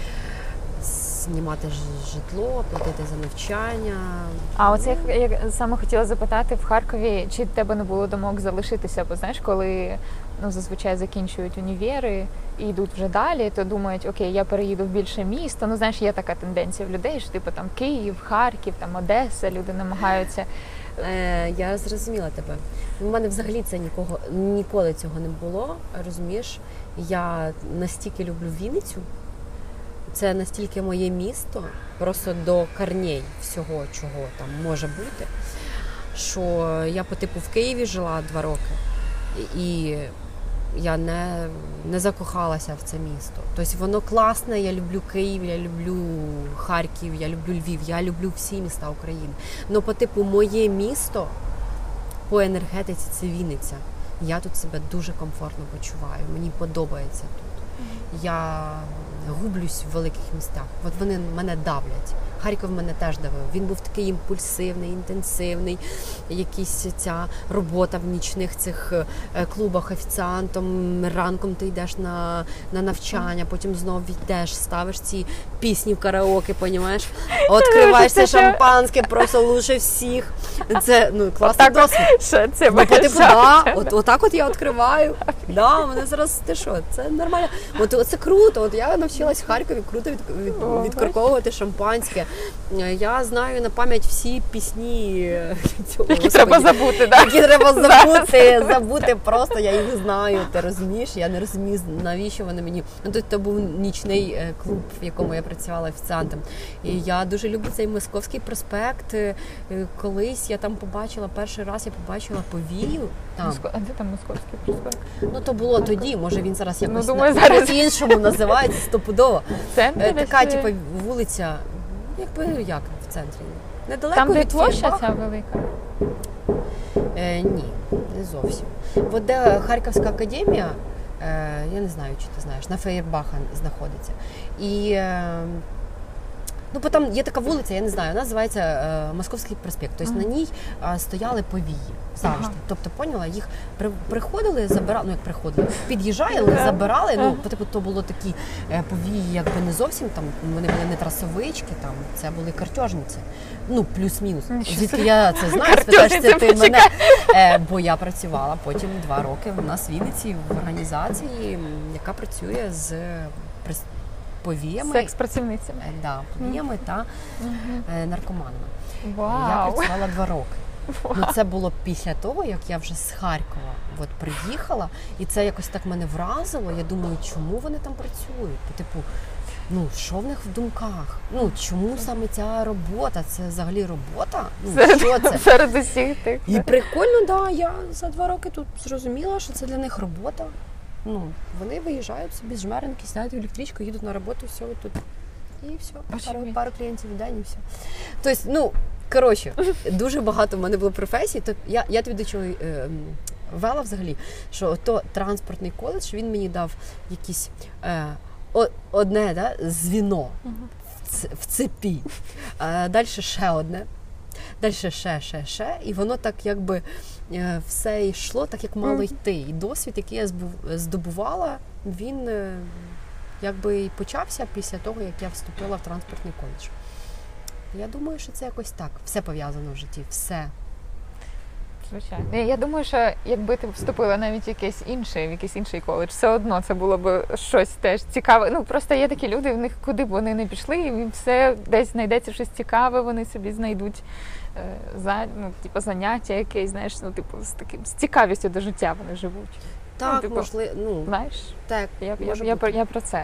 B: Знімати житло, платити за навчання.
C: А оце я, я саме хотіла запитати в Харкові, чи в тебе не було думок залишитися, бо знаєш, коли ну, зазвичай закінчують універи і йдуть вже далі, то думають, окей, я переїду в більше місто. Ну, знаєш, є така тенденція в людей, що типу там Київ, Харків, там Одеса, люди намагаються.
B: Е, я зрозуміла тебе. У мене взагалі це нікого, ніколи цього не було, розумієш? Я настільки люблю Вінницю, це настільки моє місто, просто до корней всього, чого там може бути, що я по типу в Києві жила два роки, і я не, не закохалася в це місто. Тобто воно класне, я люблю Київ, я люблю Харків, я люблю Львів, я люблю всі міста України. Но по типу моє місто по енергетиці це Вінниця. Я тут себе дуже комфортно почуваю, мені подобається тут. Я гублюсь в великих містах. От вони мене давлять. Харків мене теж давив. Він був такий імпульсивний, інтенсивний. Якісь ця робота в нічних цих клубах офіціантом. Ранком ти йдеш на, на навчання, потім знов йдеш, ставиш ці пісні в караоке, понімаєш? Відкриваєшся шампанське, просто лучше всіх. Це, ну, класний досвід.
C: Це
B: ну, по типу, да, от, отак от я відкриваю. Да, мене зараз, ти що, це нормально. От, от це круто. От я навчилась в Харкові круто від, від, відкорковувати шампанське. Я знаю на пам'ять всі пісні цього,
C: які
B: Господи,
C: треба забути, да?
B: Які треба забути, забути просто, я їх знаю, ти розумієш? Я не розумію, навіщо вони мені. Ну, тут то був нічний клуб, в якому я працювала офіціантом. І я дуже люблю цей Московський проспект. Колись я там побачила, перший раз я побачила повію. Там.
C: А де там Московський проспект?
B: Ну, то було тоді, може він зараз якось
C: ну, думаю, зараз
B: по-іншому називається стопудово.
C: Центр
B: Е, Така,
C: десь,
B: типу, вулиця, якби як в центрі. Недалеко
C: там, де
B: від
C: площа
B: Фейербаха.
C: ця велика.
B: Е, ні, не зовсім. От де Харківська академія, е, я не знаю, чи ти знаєш, на Фейербаха знаходиться. І е, ну, бо там є така вулиця, я не знаю, вона називається е, Московський проспект. Тобто
C: Ага.
B: на ній е, стояли повії завжди.
C: Ага.
B: Тобто, поняла, їх при, приходили, забирали, ну як приходили, під'їжджали,
C: Ага.
B: забирали. Ну,
C: Ага.
B: по типу, то було такі е, повії, якби не зовсім там, вони були не трасовички, там, це були картежниці. Ну, плюс-мінус.
C: Нічого
B: Звідки
C: собі.
B: я це знаю, спитаєш це
C: Картежниці,
B: ти мене. Е, бо я працювала потім два роки в нас в Вінниці в організації, м, яка працює з прис- повіями,
C: Секс-працівницями.
B: е, да, повіями та
C: Мгм.
B: е, наркоманами. Я
C: Вау.
B: працювала два роки. Ну, це було після того, як я вже з Харкова от, приїхала, і це якось так мене вразило. Я думаю, чому вони там працюють? Бо, типу, ну, що в них в думках? Ну, чому саме ця робота? Це взагалі робота? Ну, що це?
C: Серед усіх тих.
B: І прикольно, да, я за два роки тут зрозуміла, що це для них робота. Ну, вони виїжджають собі з Жмеринки, сідають в електричку, їдуть на роботу, все, тут. І все, пару,
C: Очевидно.
B: пару клієнтів в день і все. Тобто, ну, коротше, дуже багато в мене було професій. То я, я тобі до чого е, м, вела взагалі, що то транспортний коледж, він мені дав якісь е, о- одне, да, звіно в, ц- в цепі. Е, далі ще одне. Далі ще, ще, ще. І воно так якби е, все йшло так, як мало
C: Мгм.
B: йти. І досвід, який я збу- здобувала, він е, якби і почався після того, як я вступила в транспортний коледж. Я думаю, що це якось так. Все пов'язано в житті. Все.
C: Звичайно. Ні, Я думаю, що якби ти вступила навіть в якийсь інший, в якийсь інший коледж, все одно це було б щось теж цікаве. Ну просто є такі люди, в них куди б вони не пішли, і все десь знайдеться щось цікаве, вони собі знайдуть е, за ну, типу, заняття якесь, знаєш, ну типу з таким з цікавістю до життя вони живуть.
B: Так,
C: типу,
B: можливо, ну,
C: Знаєш?
B: так,
C: Я, я,
B: може
C: я,
B: бути.
C: про- я про це.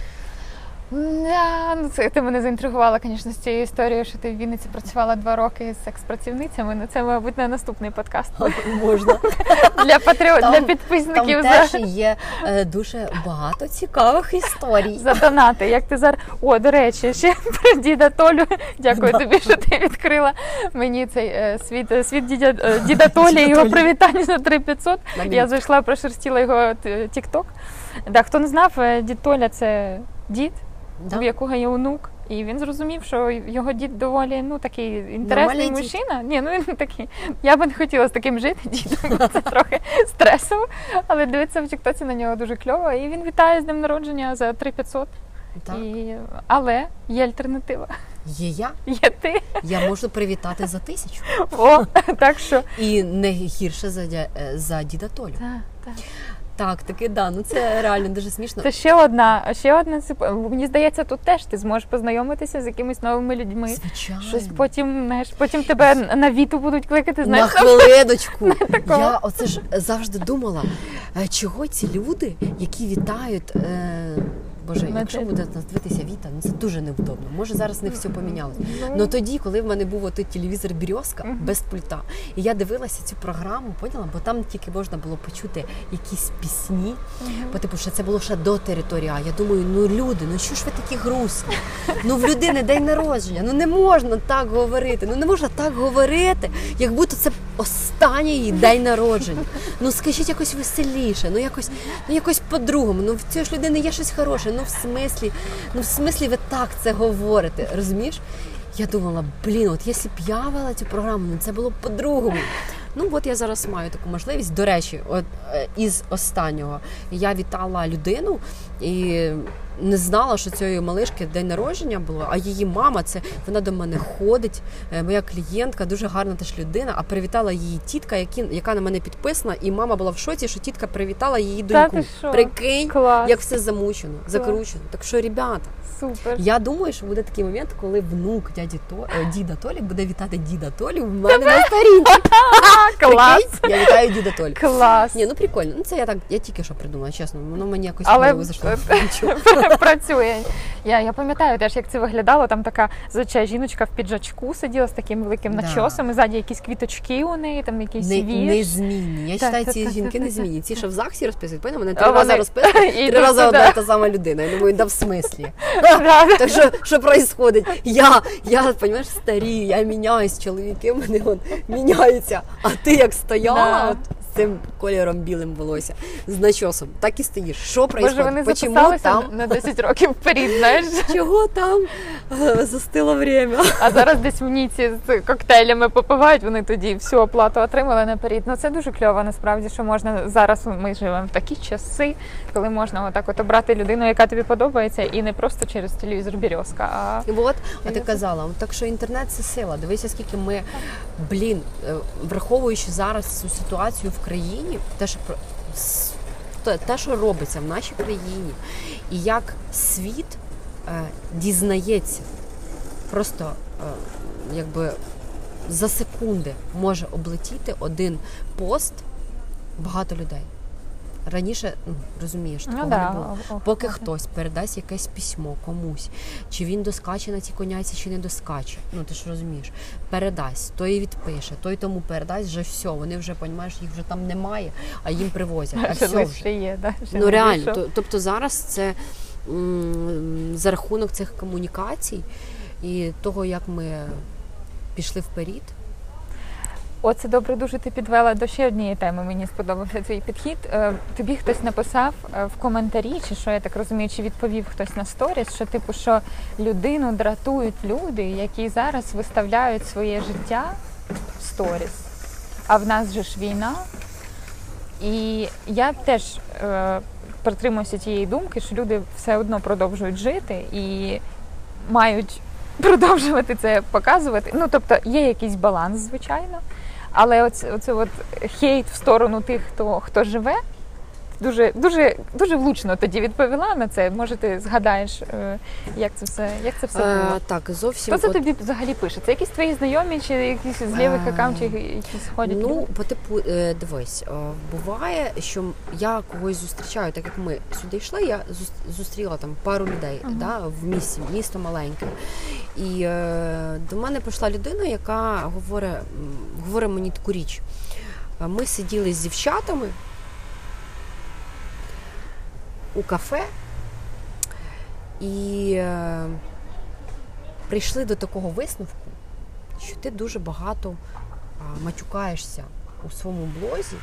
C: Да, ну це ти мене заінтригувала, звісно, з цією історією, що ти в Вінниці працювала два роки з секс-працівницями. Ну це, мабуть, на наступний подкаст
B: Можна.
C: для патріот,
B: Там-
C: для
B: Там
C: підписників
B: теж
C: за,
B: є е, дуже багато цікавих історій.
C: за донати. Як ти зараз. О, до речі, ще про діда Толю. Дякую
B: Да.
C: тобі, що ти відкрила мені цей е, світ, е, світ дідя, е, діда Толі,
B: Діда
C: його
B: Толі.
C: привітання за три п'ятсот.
B: На
C: Я
B: мінуту.
C: зайшла, прошерстила його тік-ток. Да, хто не знав, е, дід Толя це дід.
B: Да?
C: У якого є онук, і він зрозумів, що його дід доволі ну такий інтересний
B: Нормальний дід.
C: мужчина. Ні, ну він такий. Я би не хотіла з таким жити дідом, бо це трохи стресово. Але дивитися в тіктоці на нього дуже кльово. І він вітає з днем народження за три п'ятсот.
B: Так.
C: І... Але є альтернатива.
B: Є я.
C: Є ти.
B: Я можу привітати за тисячу.
C: О, так що.
B: І не гірше за, дя- е, за діда Толю.
C: Так, так.
B: Так, таки, да, ну це реально дуже смішно.
C: Це ще одна, ще одна цеп- Мені здається, тут теж ти зможеш познайомитися з якимись новими людьми.
B: Звичайно.
C: Щось потім, знаєш, потім тебе на віту будуть кликати,
B: На
C: знаєш,
B: хвилиночку.
C: Такого.
B: Я оце ж завжди думала, е, чого ці люди, які вітають. Е... Боже,
C: На
B: якщо
C: те-
B: буде нас дивитися Віта, ну це дуже невдобно. Може зараз в них все помінялось.
C: Ну,
B: Ну тоді, коли в мене був отой телевізор «Березка»
C: Мгм.
B: без пульта, і я дивилася цю програму, поняла, бо там тільки можна було почути якісь пісні,
C: мгм.
B: бо типу, що це було ще до території А. Я думаю, ну люди, ну що ж ви такі грустні? Ну в людини день народження, ну не можна так говорити, ну не можна так говорити, як будто це останній її день народження. Ну скажіть якось веселіше, ну якось, ну якось по-другому. Ну в цієї ж людини є щось хороше. Ну в смислі, ну в смислі ви так це говорите, розумієш? Я думала, блін, от якщо б я вела цю програму, ну це було б по-другому. Ну от я зараз маю таку можливість. До речі, от е, із останнього я вітала людину і не знала, що цієї малишки день народження було, а її мама, це вона до мене ходить, е, моя клієнтка, дуже гарна теж людина, а привітала її тітка, які, яка на мене підписана, і мама була в шоці, що тітка привітала її
C: Та
B: доньку.
C: ти що?
B: Прикинь,
C: Клас.
B: як все замучено, закручено. Так що, ребята,
C: Супер.
B: я думаю, що буде такий момент, коли внук дяді То- е, діда Толі буде вітати діда Толі в мене на сторінці.
C: Клас. Клас.
B: Прикинь, я вітаю діда Толю.
C: Клас.
B: Ні, ну прикольно. Ну це я так, я тільки що придумала, чесно. Воно мені якось
C: Але
B: голову зайшло.
C: працює. Я, я пам'ятаю теж, як це виглядало. Там така звичайна жіночка в піджачку сиділа з таким великим
B: Да.
C: начосом, і ззаді якісь квіточки у неї, там якийсь
B: Не,
C: вірш.
B: незмінні. Я
C: Так,
B: вважаю,
C: так,
B: ці
C: так,
B: жінки
C: так,
B: незмінні. Ці, що в ЗАГСі розписують, певно, мене
C: А
B: три
C: вони-
B: рази розписують,
C: І
B: три рази
C: тут
B: одна
C: сюди.
B: і та сама людина. Я думаю, да в смислі?
C: Да.
B: Так що, що происходить? Я, я, розумієш, старію, я міняюсь, чоловіки в мене вон, міняються. А ти як стояла
C: Да.
B: от, з цим кольором білим волосся, з начосом, так і стоїш. Що
C: Може,
B: происходить?
C: вони
B: Почему
C: записалися
B: там?
C: на десять років вперед, знаєш?
B: Чого там е, застило время?
C: А зараз десь в Ніці з коктейлями попивають, вони тоді всю оплату отримали наперед. Ну це дуже кльово, насправді, що можна зараз, ми живемо в такі часи, коли можна отак от обрати людину, яка тобі подобається, і не просто через телевізор «Березка», а
B: І от, а ти казала, так що інтернет – це сила. Дивися, скільки ми, блін, е, враховуючи зараз цю ситуацію в країні, те, що, про- с- те- те, що робиться в нашій країні, і як світ е, дізнається, просто е, якби за секунди може облетіти один пост багато людей. Раніше, ну, розумієш, такого
C: ну,
B: не
C: да.
B: було.
C: о- о-
B: Поки
C: о-
B: хтось передасть якесь письмо комусь, чи він доскаче на цій коняці, чи не доскаче, ну ти ж розумієш, передасть, той відпише, той тому передасть, вже все, вони вже, розумієш, їх вже там немає, а їм привозять, а
C: Ще
B: все
C: лише
B: вже.
C: є, да? Ще
B: Ну
C: не
B: реально,
C: вийшов.
B: то, тобто зараз це м, за рахунок цих комунікацій і того, як ми пішли вперед.
C: Оце добре, дуже ти підвела до ще однієї теми. Мені сподобався твій підхід. Е, Тобі хтось написав е, в коментарі, чи що я так розумію, чи відповів хтось на сторіс, що типу, що людину дратують люди, які зараз виставляють своє життя в сторіс. А в нас же ж війна. І я теж е, притримуюся тієї думки, що люди все одно продовжують жити і мають продовжувати це показувати. Ну, тобто, є якийсь баланс, звичайно. Але оце, оце от хейт в сторону тих, хто, хто живе, дуже, дуже, дуже влучно тоді відповіла на це. Може, ти згадаєш, е, як це все, як це все було?
B: Е, так, зовсім.
C: Хто це
B: от-
C: тобі взагалі пише? Це якісь твої знайомі, чи якісь з лівих
B: Е,
C: аккаунтів, які ходять?
B: Ну,
C: люди?
B: по типу, е, дивись, е, буває, що я когось зустрічаю, так як ми сюди йшли, я зус- зустріла там пару людей
C: Ага.
B: да, в місті, місто маленьке. І е, до мене прийшла людина, яка говорить, м, говорить мені таку річ. Е, Ми сиділи з дівчатами у кафе і е, прийшли до такого висновку, що ти дуже багато а, матюкаєшся у своєму блозі,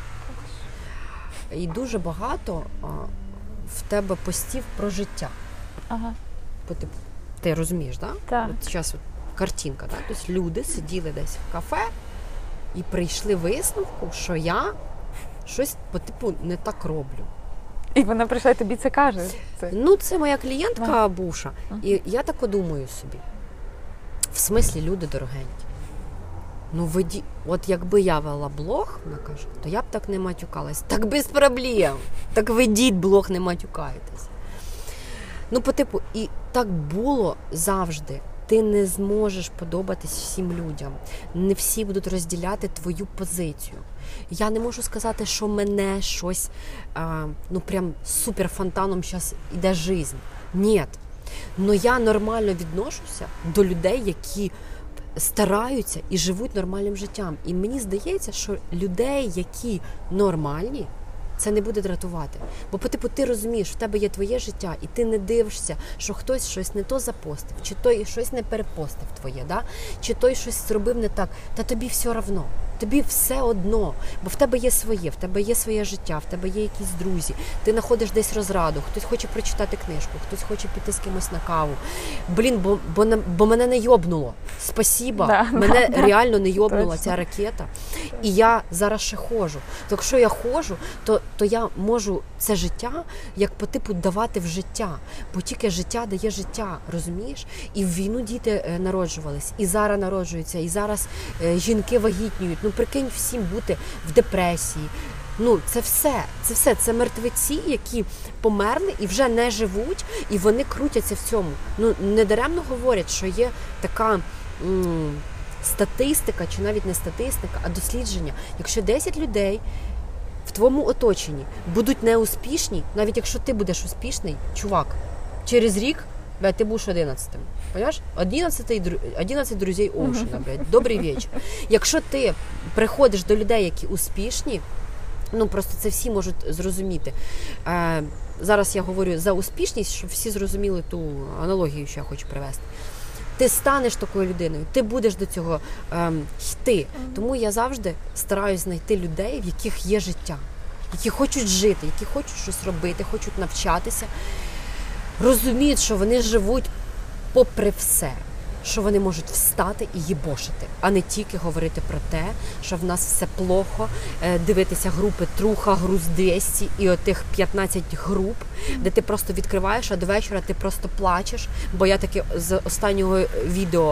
B: і дуже багато а, в тебе постів про життя.
C: Ага.
B: По типу, ти розумієш, да?
C: Так.
B: От зараз от картинка, да? Тобто люди сиділи десь в кафе і прийшли висновку, що я щось по типу не так роблю.
C: І вона прийшла і тобі це каже. Це.
B: Ну, це моя клієнтка
C: Ага.
B: Буша.
C: Ага.
B: І я так думаю собі. В смислі, люди дорогенькі. Ну, веді... от якби я вела блог, вона каже, то я б так не матюкалась. Так без проблем. Так ведіть блог, не матюкайтесь. Ну, по типу, і так було завжди. Ти не зможеш подобатись всім людям. Не всі будуть розділяти твою позицію. Я не можу сказати, що мене щось, а, ну, прям супер фонтаном зараз іде життя. Ні. Но я нормально відношуся до людей, які стараються і живуть нормальним життям. І мені здається, що людей, які нормальні, це не буде дратувати. Бо по типу ти розумієш, в тебе є твоє життя, і ти не дивишся, що хтось щось не то запостив, чи той щось не перепостив твоє, да? Чи той щось зробив не так. Та тобі все одно. Тобі все одно, бо в тебе є своє, в тебе є своє життя, в тебе є якісь друзі, ти знаходиш десь розраду, хтось хоче прочитати книжку, хтось хоче піти з кимось на каву. Блін, бо, бо, бо мене не йобнуло. Спасіба,
C: Да,
B: мене
C: да,
B: реально не йобнула
C: точно.
B: ця ракета. І я зараз ще ходжу. То якщо я ходжу, то, то я можу це життя як по типу давати в життя. Бо тільки життя дає життя, розумієш? І в війну діти е, народжувались, і зараз народжуються, і зараз е, жінки вагітнюють. Ну, прикинь всім бути в депресії. Ну, це все, це все, це мертвеці, які померли і вже не живуть, і вони крутяться в цьому. Ну, недаремно говорять, що є така м- статистика, чи навіть не статистика, а дослідження. Якщо десять людей в твоєму оточенні будуть неуспішні, навіть якщо ти будеш успішний, чувак, через рік, блядь, ти будеш одинадцятим. Понимаєш? одинадцять друзей Оушена, блядь. Добрий вечір. Якщо ти приходиш до людей, які успішні, ну просто це всі можуть зрозуміти. Е, зараз я говорю за успішність, щоб всі зрозуміли ту аналогію, що я хочу привести. Ти станеш такою людиною, ти будеш до цього ем, йти. Тому я завжди стараюсь знайти людей, в яких є життя, які хочуть жити, які хочуть щось робити, хочуть навчатися, розуміють, що вони живуть попри все, що вони можуть встати і їбошити, а не тільки говорити про те, що в нас все плохо, дивитися групи Труха, Груз двісті і отих п'ятнадцять груп, де ти просто відкриваєш, а до вечора ти просто плачеш, бо я таки з останнього відео,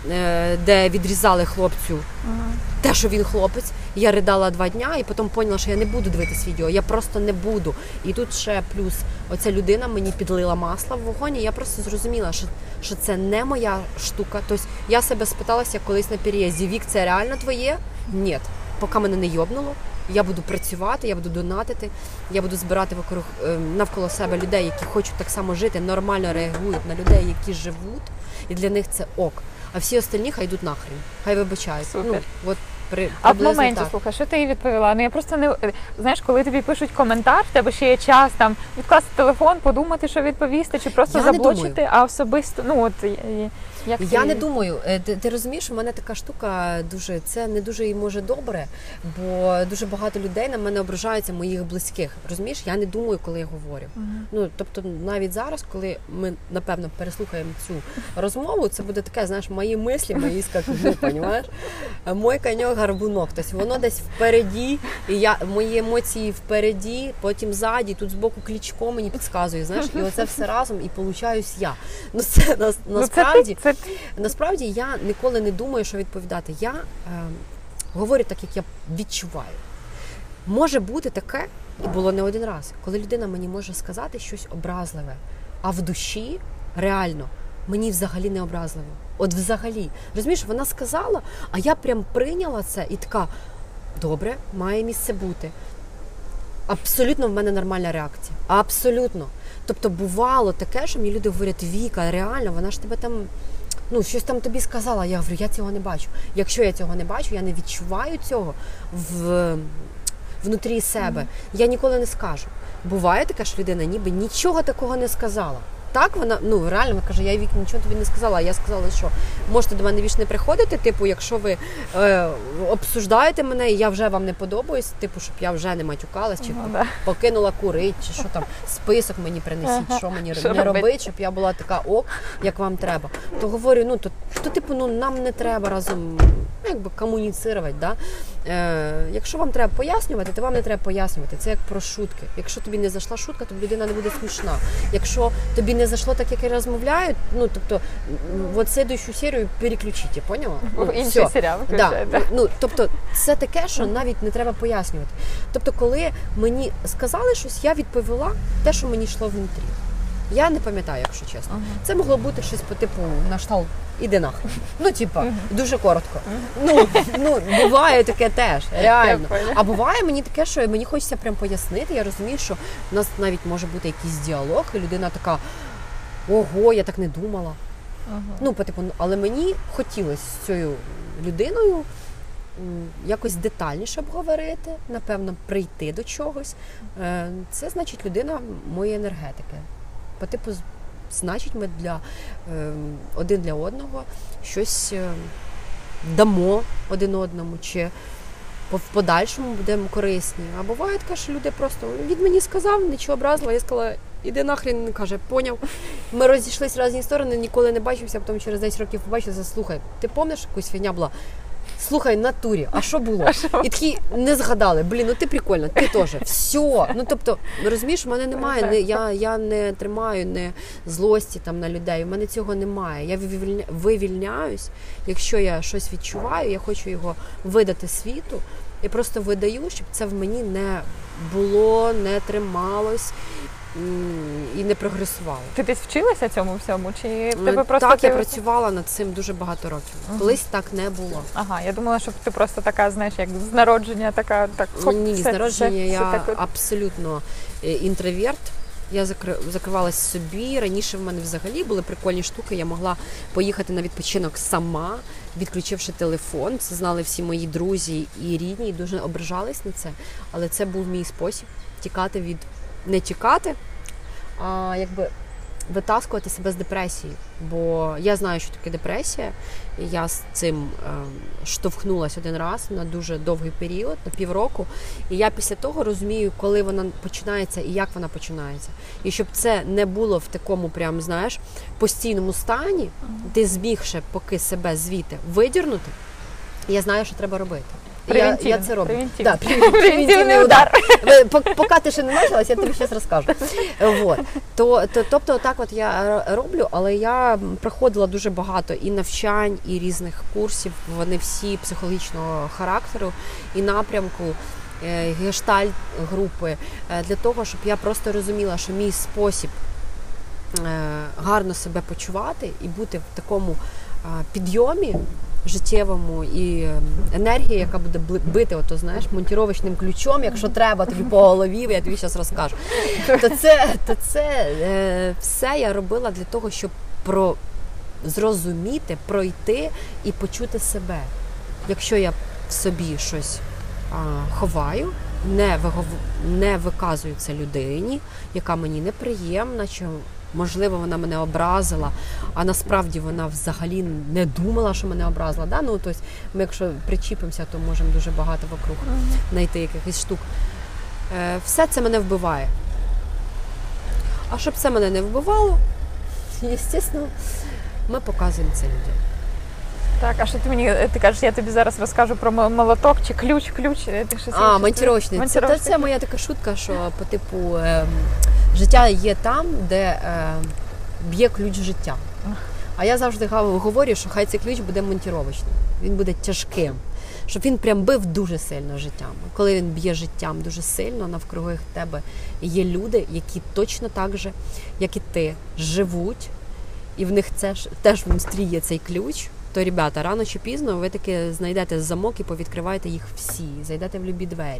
B: де відрізали хлопцю ага. те, що він хлопець, я ридала два дня і потім поняла, що я не буду дивитись відео, я просто не буду. І тут ще плюс оця людина мені підлила масла в вогонь, і я просто зрозуміла, що, що це не моя штука. Тобто я себе спиталася колись на переїзді, Вік, це реально твоє? Ні. Поки мене не йобнуло, я буду працювати, я буду донатити, я буду збирати вокруг, навколо себе людей, які хочуть так само жити, нормально реагують на людей, які живуть, і для них це ок. А всі остальні хай йдуть нахрен, хай вибачають.
C: Супер.
B: Ну, от при,
C: а в моменті,
B: так.
C: слухай, що ти їй відповіла? Ну я просто не, знаєш, коли тобі пишуть коментар, в тебе ще є час там відкласти телефон, подумати, що відповісти, чи просто
B: я
C: заблочити, а особисто, ну от, як
B: Я
C: ти...
B: не думаю, ти, ти розумієш, у мене така штука дуже, це не дуже і може добре, бо дуже багато людей на мене ображаються, моїх близьких, розумієш, я не думаю, коли я говорю. Uh-huh. Ну, тобто, навіть зараз, коли ми, напевно, переслухаємо цю розмову, це буде таке, знаєш, мої мислі, мої скакуни, розумієш? Мой коньок гарбунок, тобто воно десь впереді, і я, мої емоції впереді, потім ззаді, тут збоку Кличко мені підказує, знаєш, і оце все разом, і получаюсь я. Ну, це на, насправді...
C: Це ти, це...
B: Насправді я ніколи не думаю, що відповідати. Я е, говорю так, як я відчуваю. Може бути таке, і було не один раз, коли людина мені може сказати щось образливе, а в душі реально мені взагалі не образливо. От взагалі. Розумієш, вона сказала, а я прям прийняла це і така, добре, має місце бути. Абсолютно в мене нормальна реакція. Абсолютно. Тобто бувало таке, що мені люди говорять, Віка, реально, вона ж тебе там, ну, щось там тобі сказала. Я говорю, я цього не бачу. Якщо я цього не бачу, я не відчуваю цього в, внутрі себе, я ніколи не скажу. Буває таке, що людина ніби нічого такого не сказала. Так, вона, ну, реально, вона каже, я, Вік, нічого тобі не сказала. А я сказала, що можете до мене більше не приходити, типу, якщо ви е, обсуждаєте мене, і я вже вам не подобаюсь, типу, щоб я вже не матюкалась, чи
C: ну, да.
B: покинула курить, чи що там, список мені принесіть, ага. що мені що не робити, щоб я була така ок, як вам треба. То говорю, ну, то, то типу, ну, нам не треба разом, якби, комуніцирувати, да? Е, якщо вам треба пояснювати, то вам не треба пояснювати. Це як про шутки. Якщо тобі не зайшла шутка, то людина не буде смішна. Якщо тобі не зайшло так, як і розмовляють, ну, тобто, от слідуючу серію переключіть, поняла?
C: Ну, інший серіал включаєте.
B: Да. Ну, тобто, це таке, що навіть не треба пояснювати. Тобто, коли мені сказали щось, я відповіла те, що мені йшло внутрі. Я не пам'ятаю, якщо чесно. Ага. Це могло бути щось по типу на кшталт іди нахрен. Ну, типа, ага. дуже коротко. Ага. Ну, ну, буває таке теж, реально. А буває мені таке, що мені хочеться прям пояснити. Я розумію, що в нас навіть може бути якийсь діалог, і людина така, ого, я так не думала. Ага. Ну, по типу, але мені хотілося з цією людиною якось детальніше обговорити, напевно, прийти до чогось. Це, значить, людина моєї енергетики. По типу, значить, ми для, е, один для одного щось е, дамо один одному, чи в подальшому будемо корисні. А буває таке, що люди просто, він мені сказав, нічого образливо, я сказала, іди нахрен, він каже, поняв. Ми розійшлися в різні сторони, ніколи не бачився, потім через десять років побачився, слухай, ти пам'ятаєш, якусь фігня була? Слухай, натурі, а що було? І такі не згадали, блін, ну ти прикольна, ти теж, все. Ну, тобто, розумієш, в мене немає, не, я, я не тримаю не злості там на людей, у мене цього немає. Я вивільня, вивільняюсь, якщо я щось відчуваю, я хочу його видати світу, і просто видаю, щоб це в мені не було, не трималось. і не прогресувала.
C: Ти десь вчилася цьому всьому? Чи в тебе просто
B: так,
C: ти...
B: я працювала над цим дуже багато років. Uh-huh. Колись так не було.
C: Ага, я думала, що ти просто така, знаєш, як з народження, така, так, хоп,
B: Ні,
C: все,
B: з народження
C: все,
B: я
C: все так...
B: абсолютно інтроверт. Я закривалась собі. Раніше в мене взагалі були прикольні штуки. Я могла поїхати на відпочинок сама, відключивши телефон. Це знали всі мої друзі і рідні, і дуже ображались на це. Але це був мій спосіб тікати від... Не тікати, а якби витаскувати себе з депресії. Бо я знаю, що таке депресія. І я з цим е, штовхнулася один раз на дуже довгий період, на півроку. І я після того розумію, коли вона починається і як вона починається. І щоб це не було в такому, прям, знаєш, постійному стані, ти зміг ще поки себе звідти видірнути, я знаю, що треба робити. Я, я це роблю.
C: Превентивний.
B: Да, превентивний, превентивний удар. удар. Поки ти ще не почалась, я тобі зараз розкажу. Вот. То, то, тобто отак от я роблю, але я проходила дуже багато і навчань, і різних курсів. Вони всі психологічного характеру і напрямку, гештальт-групи, для того, щоб я просто розуміла, що мій спосіб гарно себе почувати і бути в такому підйомі життєвому і енергії, яка буде бити, ото, знаєш, монтіровочним ключом, якщо треба тобі по голові, я тобі зараз розкажу. То це, то це е, все я робила для того, щоб про, зрозуміти, пройти і почути себе. Якщо я в собі щось а, ховаю, не, вигов... не виказую це людині, яка мені неприємна, чи можливо, вона мене образила, а насправді вона взагалі не думала, що мене образила. Да? Ну, тобто, ми якщо причіпимося, то можемо дуже багато вокруг знайти якихось штук. Е, все це мене вбиває. А щоб це мене не вбивало, звісно, ми показуємо це людям.
C: Так, а що ти мені, ти кажеш, я тобі зараз розкажу про молоток чи ключ, ключ? Ти щось
B: а, монтіровочний. Це, це, це моя така шутка, що по типу е, життя є там, де е, б'є ключ життя. А я завжди говорю, що хай цей ключ буде монтіровочним. Він буде тяжким. Щоб він прям бив дуже сильно життям. Коли він б'є життям дуже сильно, навкруги тебе є люди, які точно так же, як і ти, живуть, і в них це ж, теж в монстрі є цей ключ, то, ребята, рано чи пізно ви таки знайдете замок і повідкриваєте їх всі, зайдете в любі двері.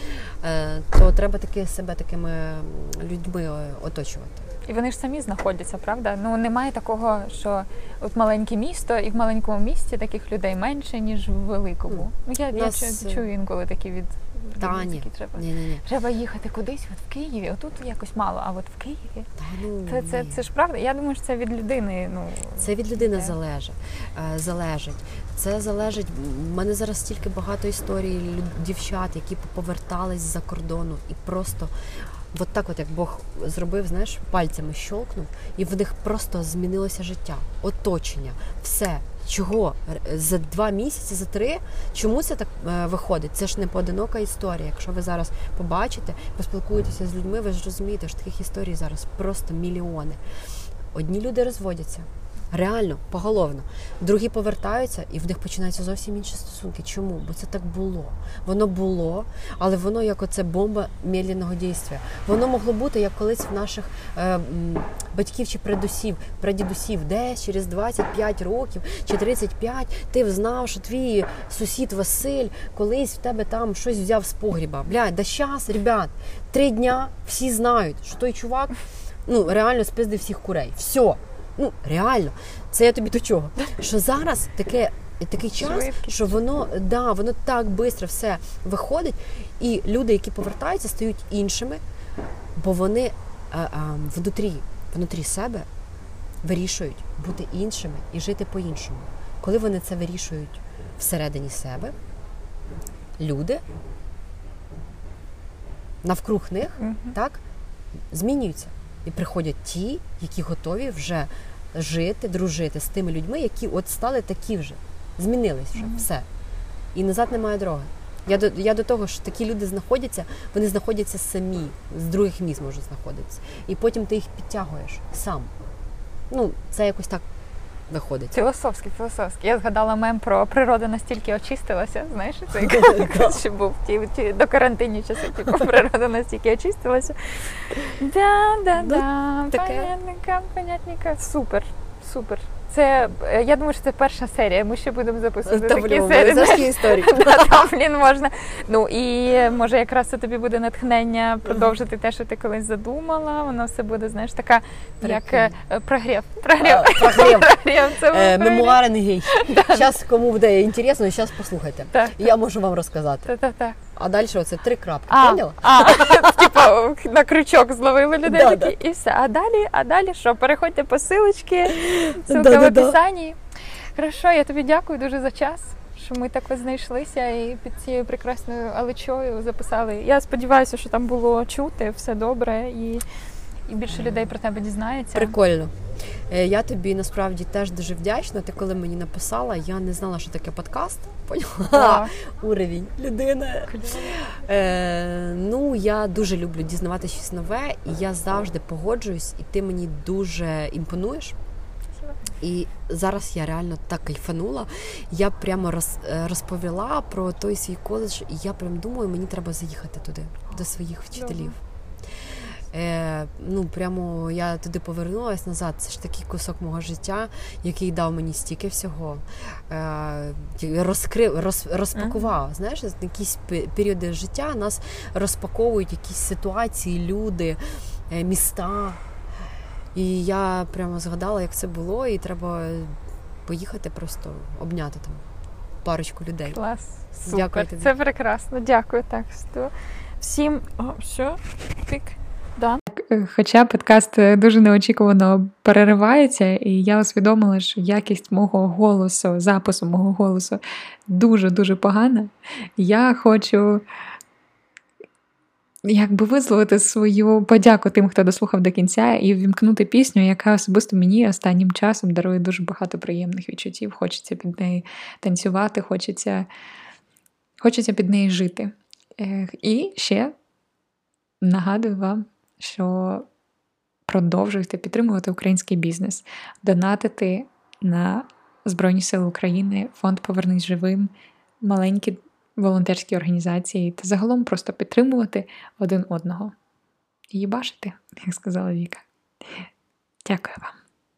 B: Е, то треба таки себе такими людьми оточувати.
C: І вони ж самі знаходяться, правда? Ну, немає такого, що от маленьке місто, і в маленькому місті таких людей менше, ніж в великому. Ну, я, Нас... я чую інколи такі від...
B: Та, ні.
C: Треба,
B: ні, ні, ні.
C: треба їхати кудись, от в Києві, отут якось мало, а от в Києві,
B: Та, ну,
C: це, це, це ж правда. Я думаю, що це від людини. Ну,
B: це від людини залежить. залежить. Це залежить. У мене зараз стільки багато історій дівчат, які повертались з-за кордону і просто от так от, як Бог зробив, знаєш, пальцями щолкнув, і в них просто змінилося життя, оточення, все. Чого? За два місяці, за три? Чому це так е, виходить? Це ж не поодинока історія. Якщо ви зараз побачите, поспілкуєтеся з людьми, ви ж розумієте, що таких історій зараз просто мільйони. Одні люди розводяться, реально, поголовно. Другі повертаються, і в них починаються зовсім інші стосунки. Чому? Бо це так було. Воно було, але воно як оце бомба медленного дійства. Воно могло бути, як колись в наших е, батьків чи предусів, прадідусів, десь через двадцять п'ять років чи тридцять п'ять ти знав, що твій сусід Василь колись в тебе там щось взяв з погріба. Блядь, да щас, ребят, три дня всі знають, що той чувак ну, реально спиздив всіх курей. Все. Ну, реально. Це я тобі до чого? Що зараз таке, такий час, що воно, да, воно так швидко все виходить, і люди, які повертаються, стають іншими, бо вони а, а, внутрі, внутрі себе вирішують бути іншими і жити по-іншому. Коли вони це вирішують всередині себе, люди навкруг них, mm-hmm. так, змінюються. І приходять ті, які готові вже жити, дружити з тими людьми, які от стали такі вже, змінились вже, mm-hmm. все. І назад немає дороги. Я до, я до того, що такі люди знаходяться, вони знаходяться самі, з других місць можуть знаходитися. І потім ти їх підтягуєш сам. Ну, це якось так виходить.
C: Філософський, філософський. Я згадала мем про природа настільки очистилася, знаєш, це якраз ще був ті, ті, до карантинні часи, типу, природа настільки очистилася. Да, да, да, понятненько, понятненько. Супер, супер. Це, я думаю, що це перша серія, ми ще будемо записувати
B: Та,
C: такі
B: блін,
C: серії.
B: завжди історії.
C: Да, там, блін, можна. Ну, і може якраз це тобі буде натхнення продовжити те, що ти колись задумала, воно все буде, знаєш, така, як е, прогрів. Прогрів.
B: А, прогрів.
C: Прогрів, це був
B: Е,
C: прогрів.
B: Мемуари не гей. Зараз, кому буде інтересно, зараз послухайте.
C: Так,
B: Я можу вам розказати.
C: Та-та-та.
B: А далі оце три крапки,
C: А,
B: поняла?
C: а, типа на крючок зловили людей
B: Да,
C: такі, і все. А далі, а далі що? Переходьте по силочці, ссылка в
B: Да-да-да.
C: описанні. Хорошо, я тобі дякую дуже за час, що ми так ось знайшлися і під цією прекрасною алечою записали. Я сподіваюся, що там було чути, все добре, і, і більше людей про тебе дізнається.
B: Прикольно. Е, Я тобі насправді теж дуже вдячна. Ти коли мені написала, я не знала, що таке подкаст. Поняла?
C: Да.
B: Уровень людини. Е, ну, я дуже люблю дізнаватися щось нове, і я завжди погоджуюсь, і ти мені дуже імпонуєш. І зараз я реально так кайфанула. Я прямо роз, розповіла про той свій коледж, і я прям думаю, мені треба заїхати туди, до своїх вчителів. Е, ну, прямо я туди повернулася назад. Це ж такий кусок мого життя, який дав мені стільки всього. Е, розкрив, роз, розпакував. Uh-huh. Знаєш, якісь періоди життя нас розпаковують якісь ситуації, люди, е, міста. І я прямо згадала, як це було, і треба поїхати просто обняти там парочку людей.
C: Клас, супер.
B: Дякую тобі.
C: Це прекрасно, дякую. Так, що всім, о, що, пік, да.
A: Хоча подкаст дуже неочікувано переривається, і я усвідомила, що якість мого голосу, запису мого голосу дуже-дуже погана. Я хочу якби висловити свою подяку тим, хто дослухав до кінця, і ввімкнути пісню, яка особисто мені останнім часом дарує дуже багато приємних відчуттів. Хочеться під неї танцювати, хочеться, хочеться під неї жити. І ще нагадую вам, що продовжуйте підтримувати український бізнес, донатити на Збройні Сили України, фонд «Повернись живим», маленькі волонтерські організації та загалом просто підтримувати один одного. І їбашити, як сказала Віка. Дякую вам.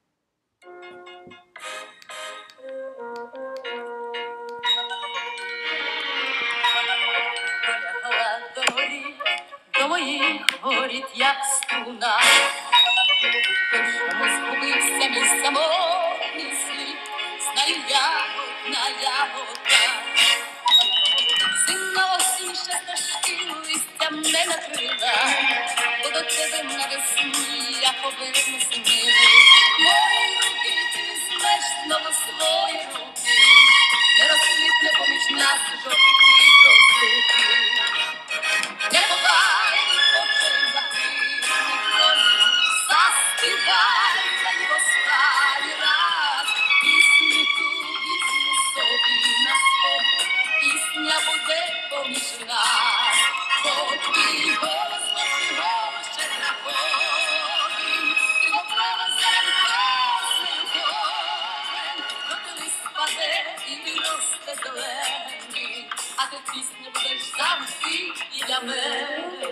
D: До моїх горить, як струна, першому згубився мій самотній слід, знаю я одна ягода. Зимна осінь ще стежки листям не накрила, бо до тебе навесні я повернусь милий. Мої руки ти візьмеш знову свої руки, не розквітне поміж нас жовтий квіт розлуки. Не ховай очей закритих крові, заспівай мені в останній раз. Пісню ту візьму собі на спокій, пісня буде поміж нас. Бо твій голос, бо твій голос ще драконів, і поправа зелень кросною ковен, доки лист паде і виросте зелений, а ти пісню будеш завжди і для мене.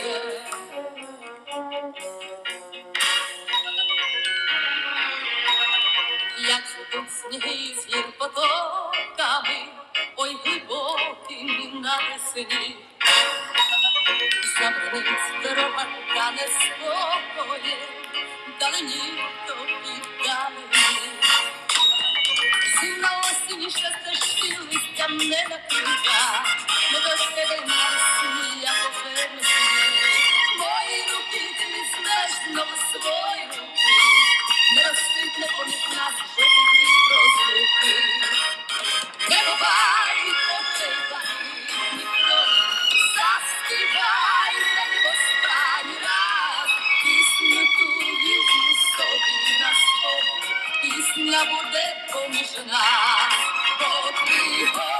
D: Як цвітуть сніги з гір потоками, ой глибокими навесні. Забринить дорога та не спокоє, далині тобі далині. Зимна осінь ще стежки листям не накрита, не до тебе навесні я повернусь милий. Мої руки ти візьмеш знову свої руки, не розквітне поміж нас жодних квіт розлуки. Не ховай очей блакитних крові, заспівай мені в останній раз. Пісню ту візьму собі на спокій, пісня буде поміж нас. Бо твій голос